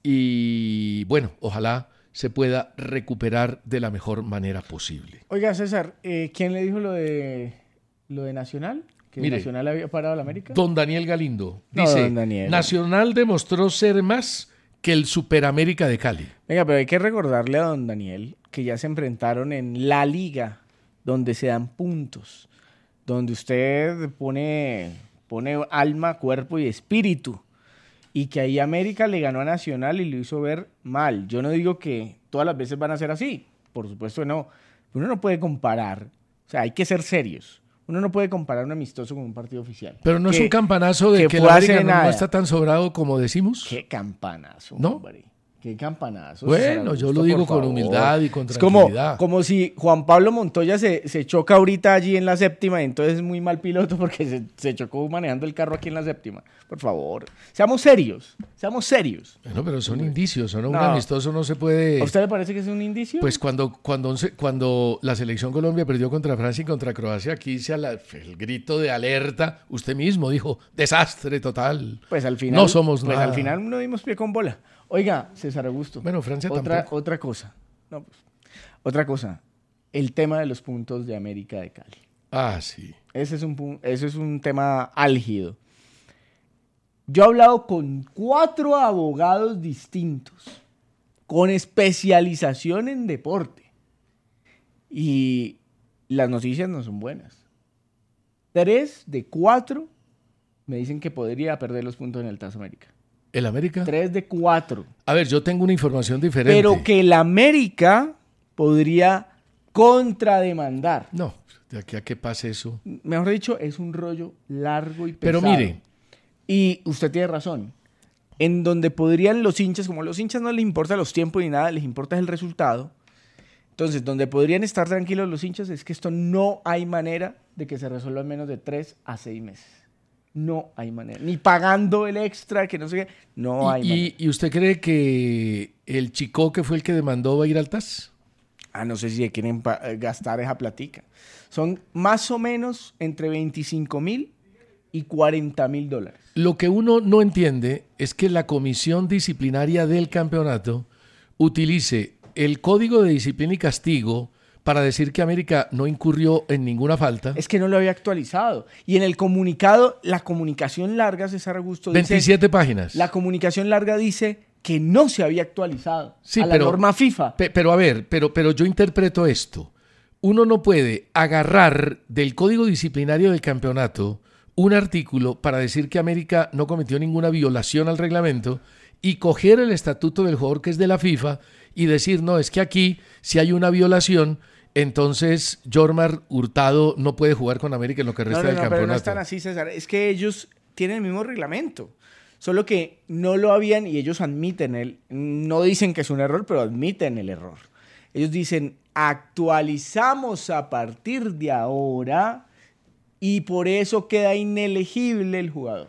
y, bueno, ojalá se pueda recuperar de la mejor manera posible. Oiga, César, eh, ¿quién le dijo lo de lo de Nacional? ¿Que Mire, Nacional había parado a la América? Don Daniel Galindo No, dice, don Daniel. Nacional demostró ser más que el Superamérica de Cali. Venga, pero hay que recordarle a don Daniel que ya se enfrentaron en la liga, donde se dan puntos, donde usted pone, pone alma, cuerpo y espíritu, y que ahí América le ganó a Nacional y lo hizo ver mal. Yo no digo que todas las veces van a ser así, por supuesto que no. Uno no puede comparar, o sea, hay que ser serios. Uno no puede comparar un amistoso con un partido oficial. Pero no que, es un campanazo de que que, fue la hace América no, nada. no está tan sobrado como decimos. Qué campanazo, ¿No? hombre. Qué campanazo. Bueno, César yo Augusto, lo digo por con favor. humildad y con Es como, tranquilidad. como si Juan Pablo Montoya se, se choca ahorita allí en la séptima y entonces es muy mal piloto porque se, se chocó manejando el carro aquí en la séptima. Por favor, seamos serios, seamos serios. Bueno, pero son indicios, ¿no? Un No. amistoso no se puede... ¿A usted le parece que es un indicio? Pues cuando, cuando, cuando la selección Colombia perdió contra Francia y contra Croacia, aquí se ala- el grito de alerta, usted mismo dijo, desastre total. Pues al final, no somos pues nada. al final no dimos pie con bola. Oiga, César Augusto. Bueno, Francia otra, tampoco. Otra cosa. No, pues, otra cosa. El tema de los puntos de América de Cali. Ah, sí. Ese es un, pu- ese es un tema álgido. Yo he hablado con cuatro abogados distintos, con especialización en deporte. Y las noticias no son buenas. Tres de cuatro me dicen que podría perder los puntos en el Tazo América. ¿El América? Tres de cuatro. A ver, yo tengo una información diferente. Pero que el América podría contrademandar. No, de aquí a que pase eso. Mejor dicho, es un rollo largo y Pero pesado. mire, Y usted tiene razón. En donde podrían los hinchas, como a los hinchas no les importa los tiempos ni nada, les importa el resultado. Entonces, donde podrían estar tranquilos los hinchas es que esto no hay manera de que se resuelva en menos de tres a seis meses. No hay manera. Ni pagando el extra, que no sé qué. No hay ¿Y, manera. y, y usted cree que el Chico, que fue el que demandó, va a ir al T A S? Ah, no sé si quieren pa- gastar esa platica. Son más o menos entre veinticinco mil y cuarenta mil dólares. Lo que uno no entiende es que la comisión disciplinaria del campeonato utilice el Código de Disciplina y Castigo para decir que América no incurrió en ninguna falta. Es que no lo había actualizado. Y en el comunicado, la comunicación larga, César Augusto, dice... veintisiete páginas. La comunicación larga dice que no se había actualizado Sí, a la pero- norma FIFA. Pe- pero a ver, pero, pero yo interpreto esto. Uno no puede agarrar del Código Disciplinario del campeonato un artículo para decir que América no cometió ninguna violación al reglamento y coger el estatuto del jugador que es de la FIFA y decir, no, es que aquí si hay una violación, entonces Jormar Hurtado no puede jugar con América en lo que No, resta no, del no, pero campeonato. no están así, César. Es que ellos tienen el mismo reglamento. Solo que no lo habían y ellos admiten el... No dicen que es un error, pero admiten el error. Ellos dicen, actualizamos a partir de ahora y por eso queda inelegible el jugador.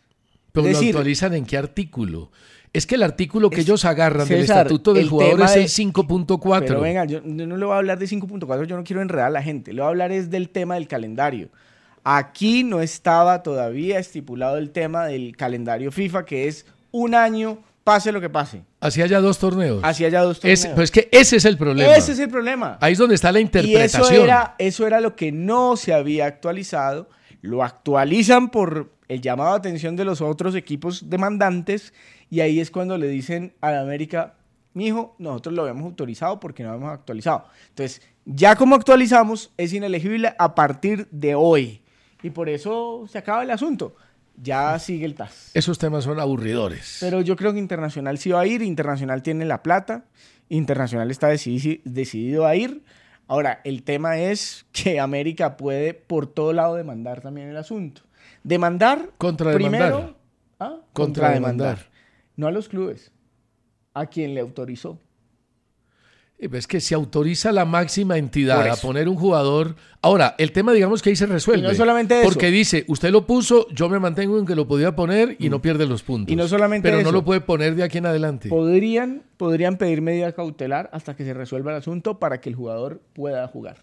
Pero Es lo decir, actualizan en qué artículo. Es que el artículo que Es- ellos agarran del César, estatuto del el jugador tema es de- el cinco punto cuatro. Pero venga, yo, yo no le voy a hablar de cinco punto cuatro, yo no quiero enredar a la gente. Le voy a hablar es del tema del calendario. Aquí no estaba todavía estipulado el tema del calendario FIFA, que es un año, pase lo que pase. Hacía ya dos torneos. Hacia allá dos torneos. Es, pues es que ese es el problema. Ese es el problema. Ahí es donde está la Y interpretación. eso era, eso era lo que no se había actualizado. Lo actualizan por el llamado de atención de los otros equipos demandantes y ahí es cuando le dicen a la América, mijo, nosotros lo habíamos autorizado porque no habíamos actualizado. Entonces, ya como actualizamos, es inelegible a partir de hoy. Y por eso se acaba el asunto. Ya sigue el T A S. Esos temas son aburridores. Pero yo creo que Internacional sí va a ir. Internacional tiene la plata. Internacional está decidi- decidido a ir. Ahora, el tema es que América puede por todo lado demandar también el asunto. Demandar, Contrademandar. primero, ¿ah? Contrademandar. Contrademandar. No a los clubes, a quien le autorizó. Es que se autoriza la máxima entidad Por a eso. poner un jugador. Ahora, el tema, digamos que ahí se resuelve. Y no solamente eso. Porque dice, usted lo puso, yo me mantengo en que lo podía poner y no pierde los puntos. Y no solamente Pero eso. no lo puede poner de aquí en adelante. Podrían, podrían pedir medida cautelar hasta que se resuelva el asunto para que el jugador pueda jugar.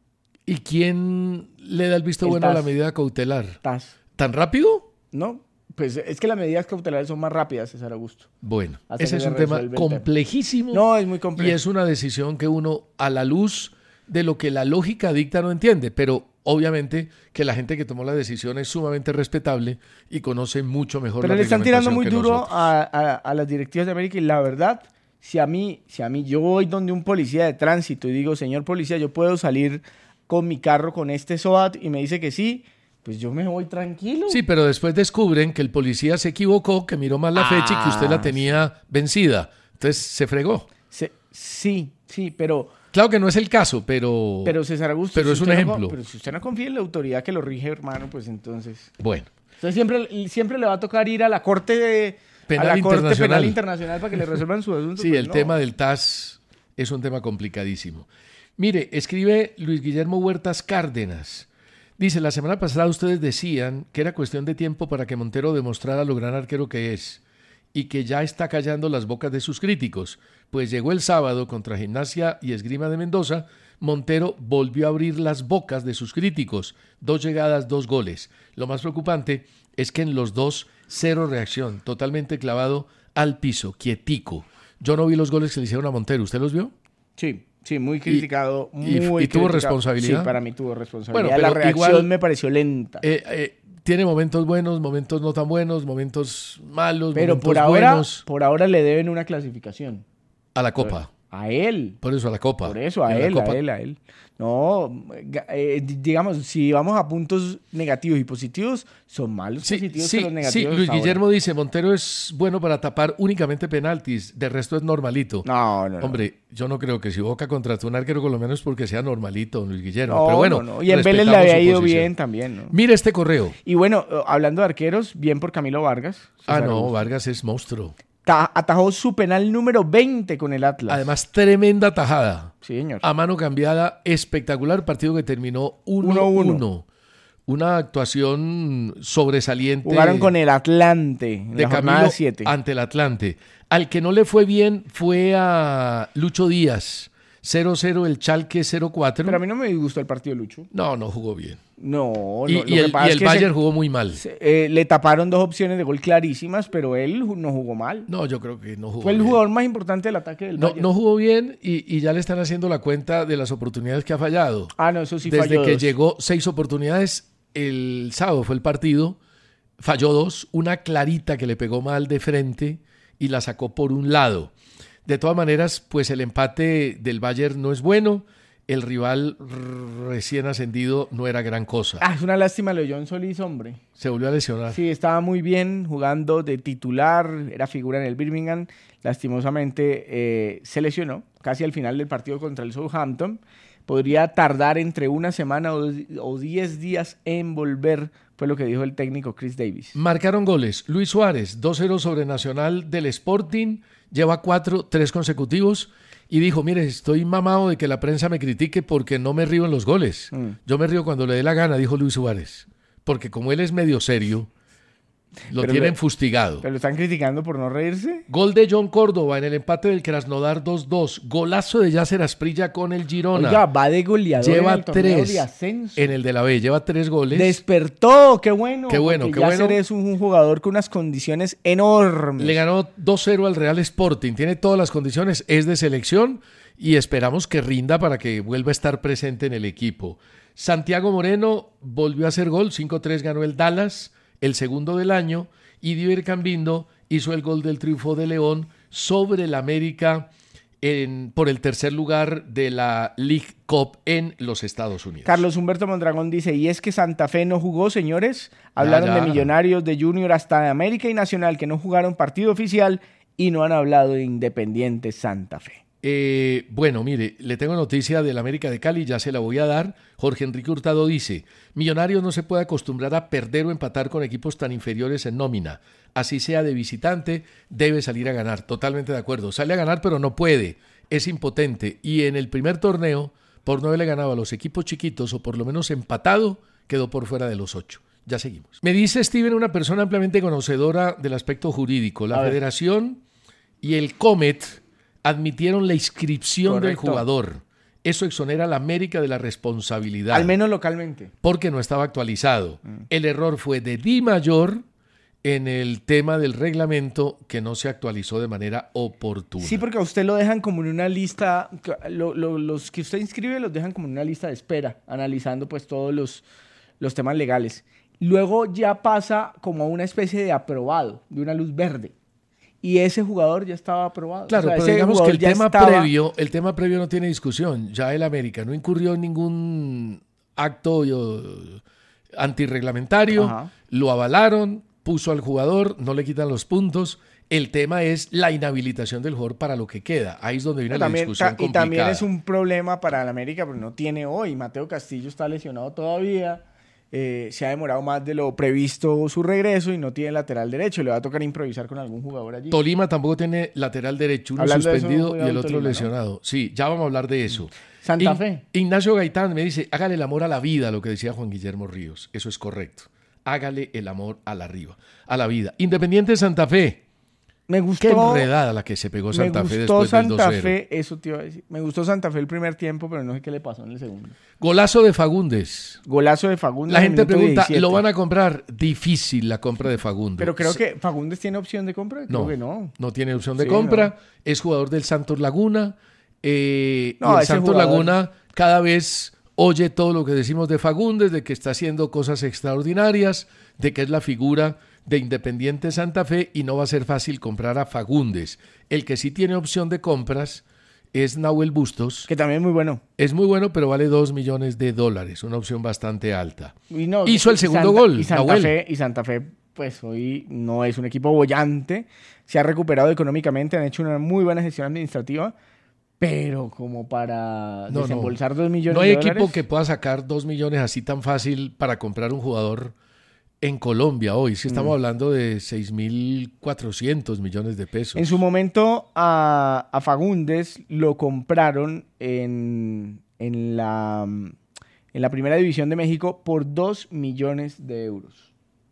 ¿Y quién le da el visto El bueno a la T A S. medida cautelar? T A S. ¿Tan rápido? ¿No? Pues es que las medidas cautelares son más rápidas, César Augusto. Bueno, Hasta ese que es se un tema resuelve el tema. complejísimo. No, es muy Y complejo. es una decisión que uno, a la luz de lo que la lógica dicta, no entiende. Pero obviamente que la gente que tomó la decisión es sumamente respetable y conoce mucho mejor Pero la le están tirando muy reglamentación que duro nosotros. a, a- a las directivas de América y la verdad, si a mí, si a mí yo voy donde un policía de tránsito y digo, señor policía, yo puedo salir con mi carro con este SOAT y me dice que sí, pues yo me voy tranquilo. Sí, pero después descubren que el policía se equivocó, que miró mal la fecha y que usted la Ah, tenía vencida. Entonces se fregó. Se- sí, sí, pero, Claro que no es el caso, pero... pero César Augusto, Pero si es un usted no ejemplo. co- pero si usted no confía en la autoridad que lo rige, hermano, pues entonces... Bueno, Entonces siempre, siempre le va a tocar ir a la Corte, de, Penal a la Corte Internacional. Penal Internacional para que le resuelvan su asunto. sí, pues el no. tema del T A S es un tema complicadísimo. Mire, escribe Luis Guillermo Huertas Cárdenas. Dice, la semana pasada ustedes decían que era cuestión de tiempo para que Montero demostrara lo gran arquero que es y que ya está callando las bocas de sus críticos. Pues llegó el sábado contra Gimnasia y Esgrima de Mendoza, Montero volvió a abrir las bocas de sus críticos. Dos llegadas, dos goles. Lo más preocupante es que en los dos, cero reacción, totalmente clavado al piso, quietico. Yo no vi los goles que le hicieron a Montero, ¿usted los vio? Sí, sí, muy criticado. y- muy y tuvo criticado. responsabilidad. Sí, para mí tuvo responsabilidad. Bueno, la pero reacción igual- me pareció lenta. Eh, eh, tiene momentos buenos, momentos no tan buenos, momentos malos, pero momentos por ahora, buenos por ahora le deben una clasificación. a la Copa. A él. Por eso a la Copa. Por eso, a En la él, Copa- a él, a él. No, ga- eh, di- digamos, si vamos a puntos negativos y positivos, son más los Sí, positivos sí, que los sí, negativos. Luis hasta ahora. Guillermo dice, Montero es bueno para tapar únicamente penaltis, de resto es normalito. No, no, no. Hombre, yo no creo que si Boca contrató un arquero colombiano es porque sea normalito, don Luis Guillermo. No, Pero bueno, no, no. Y en Vélez le respetamos había su ido posición. bien también, ¿no? Mire este correo. Y bueno, eh, hablando de arqueros, bien por Camilo Vargas. Ah, César no, Augusto. Vargas es monstruo. Ta- atajó su penal número veinte con el Atlas. Además, tremenda tajada. Sí, señor. A mano cambiada, espectacular partido que terminó uno Uno, uno. uno. Una actuación sobresaliente Jugaron con el Atlante en de la jornada Camilo siete. ante el Atlante. Al que no le fue bien fue a Lucho Díaz. cero cero el Chalque cero cuatro. Pero a mí no me disgustó el partido de Lucho. No, no jugó bien. No, Y, no, y lo que el, pasa y es el que Bayern se- jugó muy mal. se- eh, le taparon dos opciones de gol clarísimas, pero él ju- no jugó mal. No, yo creo que no jugó Fue el bien. jugador más importante del ataque del No, Bayern. no jugó bien y, y ya le están haciendo la cuenta de las oportunidades que ha fallado. Ah, no, eso sí Desde falló que dos. llegó seis oportunidades, el sábado fue el partido, falló dos, una clarita que le pegó mal de frente y la sacó por un lado. De todas maneras, pues el empate del Bayern no es bueno, el rival r- recién ascendido no era gran cosa. Ah, es una lástima lo de John Solís, hombre. Se volvió a lesionar. Sí, estaba muy bien jugando de titular, era figura en el Birmingham. Lastimosamente eh, se lesionó casi al final del partido contra el Southampton. Podría tardar entre una semana o, o diez días en volver, fue lo que dijo el técnico Chris Davis. Marcaron goles. Luis Suárez, dos cero sobre Nacional del Sporting, lleva cuatro, tres consecutivos y dijo, mire, estoy mamado de que la prensa me critique porque no me río en los goles. Mm. Yo me río cuando le dé la gana, dijo Luis Suárez. Porque como él es medio serio, lo Pero tienen le- fustigado. ¿Pero lo están criticando por no reírse? Gol de John Córdoba en el empate del Krasnodar dos dos. Golazo de Yasser Asprilla con el Girona. Oiga, va de goleador Lleva en el torneo tres de ascenso. en el de la B. Lleva tres goles. Despertó, qué bueno. Qué bueno, porque qué Yasser bueno. es un, un jugador con unas condiciones enormes. Le ganó dos cero al Real Sporting. Tiene todas las condiciones. Es de selección y esperamos que rinda para que vuelva a estar presente en el equipo. Santiago Moreno volvió a hacer gol. cinco tres ganó el Dallas, el segundo del año. Y Diver Cambindo hizo el gol del triunfo de León sobre el América en, por el tercer lugar de la League Cup en los Estados Unidos. Carlos Humberto Mondragón dice, y es que Santa Fe no jugó, señores. Hablaron ya, ya. de Millonarios, de Junior, hasta de América y Nacional, que no jugaron partido oficial y no han hablado de Independiente Santa Fe. Eh, bueno, mire, le tengo noticia del América de Cali, ya se la voy a dar. Jorge Enrique Hurtado dice, Millonarios no se puede acostumbrar a perder o empatar con equipos tan inferiores en nómina. Así sea de visitante, debe salir a ganar. Totalmente de acuerdo. Sale a ganar, pero no puede. Es impotente. Y en el primer torneo, por no haberle ganado a los equipos chiquitos, o por lo menos empatado, quedó por fuera de los ocho. Ya seguimos. Me dice Steven, una persona ampliamente conocedora del aspecto jurídico. La Federación y el Comet admitieron la inscripción Correcto. Del jugador. Eso exonera a la América de la responsabilidad. Al menos localmente. Porque no estaba actualizado. Mm. El error fue de Di Mayor en el tema del reglamento, que no se actualizó de manera oportuna. Sí, porque a usted lo dejan como en una lista, lo, lo, los que usted inscribe los dejan como en una lista de espera, analizando pues todos los, los temas legales. Luego ya pasa como a una especie de aprobado, de una luz verde. Y ese jugador ya estaba aprobado. Claro, o sea, pero digamos que el tema, estaba... previo, el tema previo no tiene discusión. Ya el América no incurrió en ningún acto yo, antirreglamentario, Ajá. lo avalaron, puso al jugador, no le quitan los puntos. El tema es la inhabilitación del jugador para lo que queda. Ahí es donde viene también, la discusión ta- complicada. Y también es un problema para el América, porque no tiene hoy. Mateo Castillo está lesionado todavía. Eh, se ha demorado más de lo previsto su regreso y no tiene lateral derecho. Le va a tocar improvisar con algún jugador allí. Tolima tampoco tiene lateral derecho. Uno Hablando suspendido eso, y el otro Tolima, lesionado. ¿No? Sí, ya vamos a hablar de eso. Santa In- Fe. Ignacio Gaitán me dice, hágale el amor a la vida, lo que decía Juan Guillermo Ríos. Eso es correcto. Hágale el amor a la, riva, a la vida. Independiente Santa Fe. Me gustó. Qué enredada la que se pegó Santa Fe después Santa del dos cero. Fe, eso te iba a decir. Me gustó Santa Fe el primer tiempo, pero no sé qué le pasó en el segundo. Golazo de Fagundes. Golazo de Fagundes. La gente pregunta, diecisiete. ¿Lo van a comprar? Difícil la compra de Fagundes. Pero creo que Fagundes tiene opción de compra. Creo no, que no. No tiene opción de sí, compra. No. Es jugador del Santos Laguna. Eh, no, y el Santos jugador... Laguna cada vez oye todo lo que decimos de Fagundes, de que está haciendo cosas extraordinarias, de que es la figura de Independiente Santa Fe y no va a ser fácil comprar a Fagundes. El que sí tiene opción de compras es Nahuel Bustos. Que también es muy bueno. Es muy bueno, pero vale dos millones de dólares, una opción bastante alta. Y no, Hizo el segundo Santa, gol, y Santa Nahuel. Fe, y Santa Fe, pues hoy no es un equipo bollante, se ha recuperado económicamente, han hecho una muy buena gestión administrativa, pero como para no, desembolsar no. dos millones no hay de equipo dólares. que pueda sacar dos millones así tan fácil para comprar un jugador en Colombia hoy. Si estamos mm. hablando de seis mil cuatrocientos millones de pesos. En su momento a, a Fagundes lo compraron en, en, la, en la primera división de México por dos millones de euros.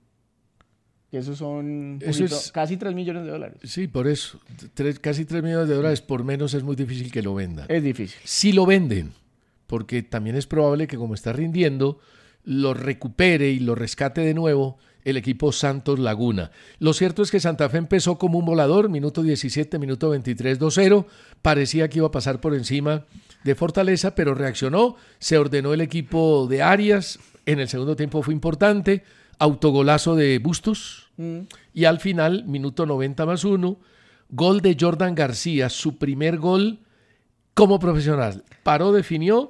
Que esos son eso poquito, es, casi tres millones de dólares. Sí, por eso. Tres, casi tres millones de dólares por menos es muy difícil que lo vendan. Es difícil. Si lo venden, porque también es probable que como está rindiendo, lo recupere y lo rescate de nuevo el equipo Santos Laguna. Lo cierto es que Santa Fe empezó como un volador, minuto diecisiete, minuto veintitrés, dos cero. Parecía que iba a pasar por encima de Fortaleza, pero reaccionó, se ordenó el equipo de Arias, en el segundo tiempo fue importante, autogolazo de Bustos, mm. y al final, minuto noventa más uno, gol de Jordan García, su primer gol como profesional. Paró, definió,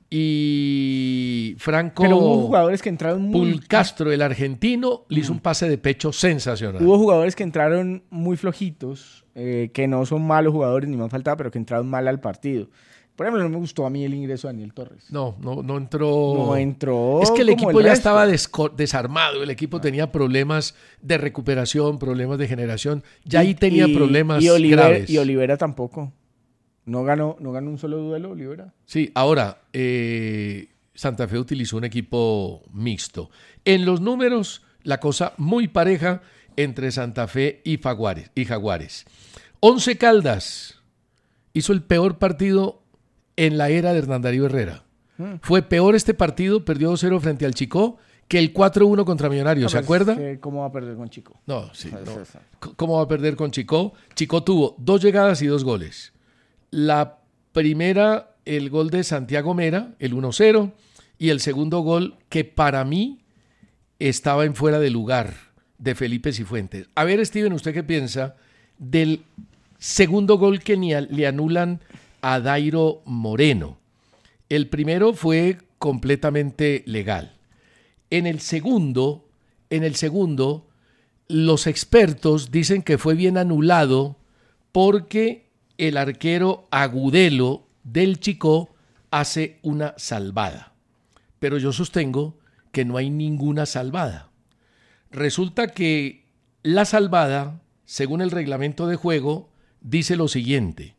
y Franco Pero hubo jugadores que entraron muy... Pulcastro, el argentino, le hizo un pase de pecho sensacional. Hubo jugadores que entraron muy flojitos, eh, que no son malos jugadores, ni más faltaba, pero que entraron mal al partido. Por ejemplo, no me gustó a mí el ingreso de Daniel Torres. No, no, no entró. No entró. Es que el equipo el ya resto. estaba desco- desarmado. El equipo ah. tenía problemas de recuperación, problemas de generación. Ya y, ahí tenía y, problemas y Olivera, graves. Y Olivera tampoco. No ganó, no ganó un solo duelo, Olivera. Sí, ahora, eh, Santa Fe utilizó un equipo mixto. En los números, la cosa muy pareja entre Santa Fe y Jaguares. Y Jaguares. Once Caldas hizo el peor partido en la era de Hernán Darío Herrera. Hmm. Fue peor este partido, perdió dos cero frente al Chicó, que el cuatro uno contra Millonarios, ¿se no, acuerda? Es que ¿Cómo va a perder con Chicó? No, sí. No. ¿Cómo va a perder con Chicó? Chicó tuvo dos llegadas y dos goles. La primera, el gol de Santiago Mera, el uno cero, y el segundo gol, que para mí estaba en fuera de lugar, de Felipe Cifuentes. A ver, Steven, ¿usted qué piensa del Segundo gol que ni a- le anulan a Dairo Moreno. El primero fue completamente legal. En el segundo, en el segundo, los expertos dicen que fue bien anulado porque el arquero Agudelo del Chicó hace una salvada. Pero yo sostengo que no hay ninguna salvada. Resulta que la salvada, según el reglamento de juego, dice lo siguiente: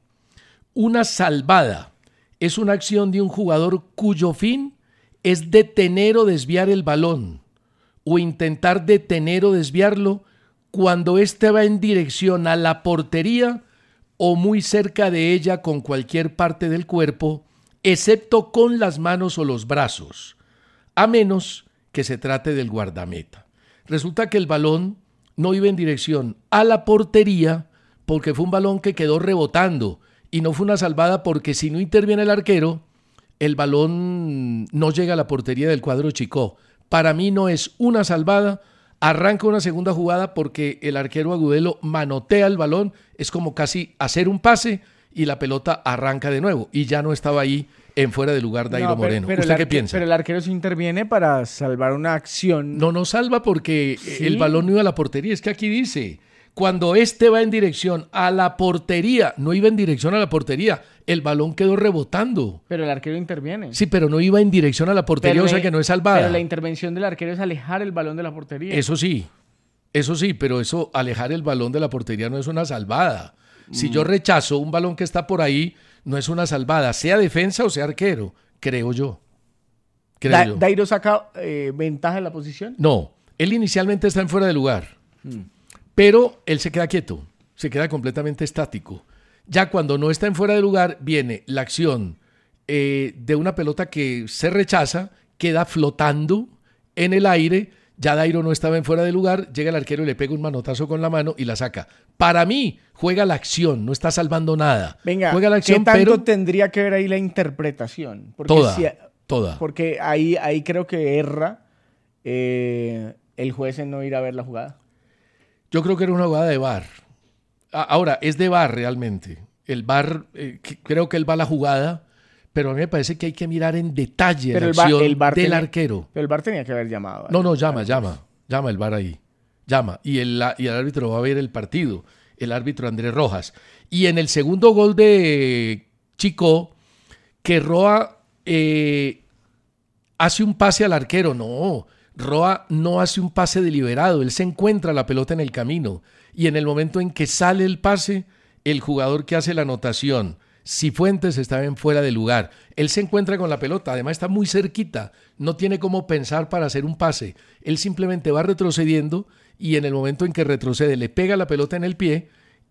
una salvada es una acción de un jugador cuyo fin es detener o desviar el balón o intentar detener o desviarlo cuando éste va en dirección a la portería o muy cerca de ella con cualquier parte del cuerpo, excepto con las manos o los brazos, a menos que se trate del guardameta. Resulta que el balón no iba en dirección a la portería porque fue un balón que quedó rebotando y no fue una salvada porque si no interviene el arquero, el balón no llega a la portería del cuadro Chicó. Para mí no es una salvada, arranca una segunda jugada porque el arquero Agudelo manotea el balón, es como casi hacer un pase y la pelota arranca de nuevo y ya no estaba ahí en fuera de lugar Dairo No, pero- Moreno. pero ¿Usted el qué arque- piensa? Pero el arquero sí interviene para salvar una acción. No nos salva porque Sí. el balón no iba a la portería. Es que aquí dice, cuando este va en dirección a la portería, no iba en dirección a la portería, el balón quedó rebotando. Pero el arquero interviene. Sí, pero no iba en dirección a la portería, Pero o sea le- que no es salvada. Pero la intervención del arquero es alejar el balón de la portería. Eso sí, eso sí, pero eso, alejar el balón de la portería no es una salvada. Si Mm. yo rechazo un balón que está por ahí, no es una salvada, sea defensa o sea arquero, creo yo. Creo Da- yo. Dairo saca eh, ventaja en la posición. No, él inicialmente está en fuera de lugar, Mm. pero él se queda quieto, se queda completamente estático. Ya cuando no está en fuera de lugar, viene la acción eh, de una pelota que se rechaza, queda flotando en el aire, ya Dairo no estaba en fuera de lugar, llega el arquero y le pega un manotazo con la mano y la saca. Para mí, juega la acción, no está salvando nada. Venga, juega la acción, ¿qué tanto pero tendría que ver ahí la interpretación? Porque toda, si- toda. Porque ahí, ahí creo que erra eh, el juez en no ir a ver la jugada. Yo creo que era una jugada de V A R. A- Ahora, es de V A R realmente. El V A R, eh, que- creo que él va a la jugada, pero a mí me parece que hay que mirar en detalle Pero la el va- acción el V A R del tenía- arquero. Pero el V A R tenía que haber llamado. No, no, al- llama, al- llama. Llama el V A R ahí. Llama. Y el, la- y el árbitro va a ver el partido. El árbitro Andrés Rojas. Y en el segundo gol de Chico, que Roa eh, hace un pase al arquero. No, Roa no hace un pase deliberado. Él se encuentra la pelota en el camino. Y en el momento en que sale el pase, el jugador que hace la anotación, Cifuentes, estaba en fuera de lugar. Él se encuentra con la pelota, además está muy cerquita, no tiene cómo pensar para hacer un pase. Él simplemente va retrocediendo y en el momento en que retrocede le pega la pelota en el pie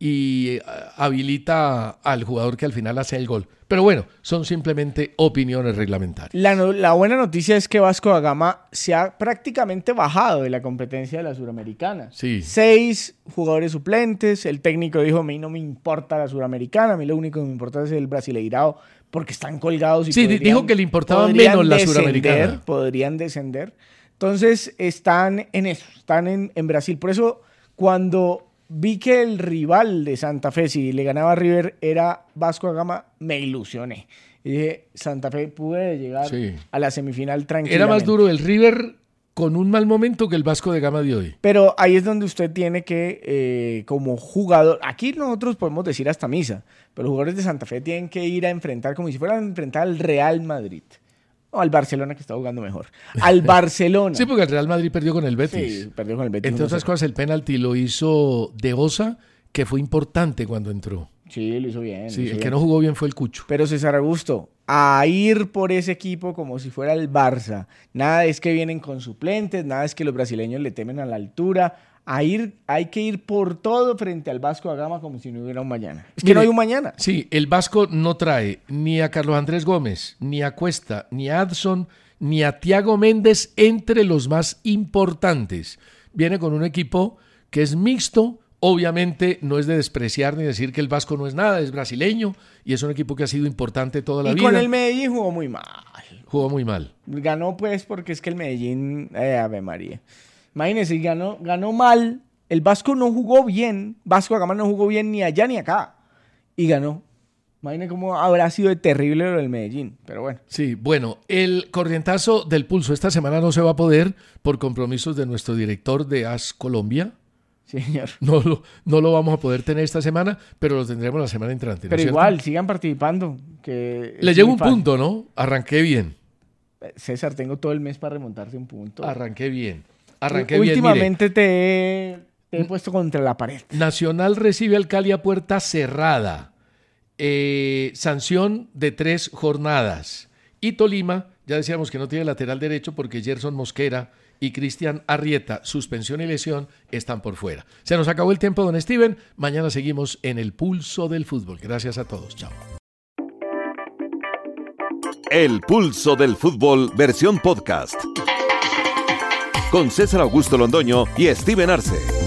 y eh, habilita al jugador que al final hace el gol. Pero bueno, son simplemente opiniones reglamentarias. La, no- la buena noticia es que Vasco da Gama se ha prácticamente bajado de la competencia de la Suramericana. Sí. Seis jugadores suplentes. El técnico dijo: a mí no me importa la Suramericana, a mí lo único que me importa es el Brasileirao, porque están colgados y Sí, podrían- dijo que le importaba podrían menos la descender, Suramericana. Podrían descender. Entonces están en eso, están en, en Brasil. Por eso, cuando vi que el rival de Santa Fe, si le ganaba a River, era Vasco da Gama, me ilusioné. Y dije, Santa Fe puede llegar Sí. a la semifinal tranquilamente. Era más duro el River con un mal momento que el Vasco de Gama de hoy. Pero ahí es donde usted tiene que, eh, como jugador, aquí nosotros podemos decir hasta misa, pero los jugadores de Santa Fe tienen que ir a enfrentar como si fueran a enfrentar al Real Madrid. O al Barcelona, que está jugando mejor. Al Barcelona. Sí, porque el Real Madrid perdió con el Betis. Sí, perdió con el Betis. Entre otras uno cero. cosas, el penalti lo hizo De Osa, que fue importante cuando entró. Sí, lo hizo bien. lo Sí, hizo el bien. que no jugó bien fue el Cucho. Pero César Augusto, a ir por ese equipo como si fuera el Barça. Nada es que vienen con suplentes, nada es que los brasileños le temen a la altura. A ir, hay que ir por todo frente al Vasco da Gama como si no hubiera un mañana. Es que Mire, no hay un mañana. Sí, el Vasco no trae ni a Carlos Andrés Gómez, ni a Cuesta, ni a Adson, ni a Thiago Méndez entre los más importantes. Viene con un equipo que es mixto. Obviamente no es de despreciar ni decir que el Vasco no es nada, es brasileño y es un equipo que ha sido importante toda la Y vida. con el Medellín jugó muy mal. Jugó muy mal. Ganó pues porque es que el Medellín, eh, Ave María. Imagínense, ganó, ganó mal. El Vasco no jugó bien. Vasco da Gama no jugó bien ni allá ni acá. y ganó. Imaginen cómo habrá sido de terrible lo del Medellín, pero bueno. Sí, bueno, el corrientazo del pulso esta semana no se va a poder por compromisos de nuestro director de A S Colombia. Sí, señor. No lo, no lo vamos a poder tener esta semana, pero lo tendremos la semana entrante. ¿no Pero es igual, cierto? sigan participando. Que Le es llevo muy un fácil. punto, ¿no? Arranqué bien. César, tengo todo el mes para remontarte un punto. Arranqué bien. Arranqué bien. Últimamente te, he, te he puesto contra la pared. Nacional recibe al Cali a puerta cerrada. Eh, sanción de tres jornadas. Y Tolima, ya decíamos que no tiene lateral derecho porque Gerson Mosquera y Cristian Arrieta, suspensión y lesión, están por fuera. Se nos acabó el tiempo, don Steven. Mañana seguimos en el pulso del fútbol. Gracias a todos. Chao. El pulso del fútbol versión podcast. Con César Augusto Londoño y Steven Arce.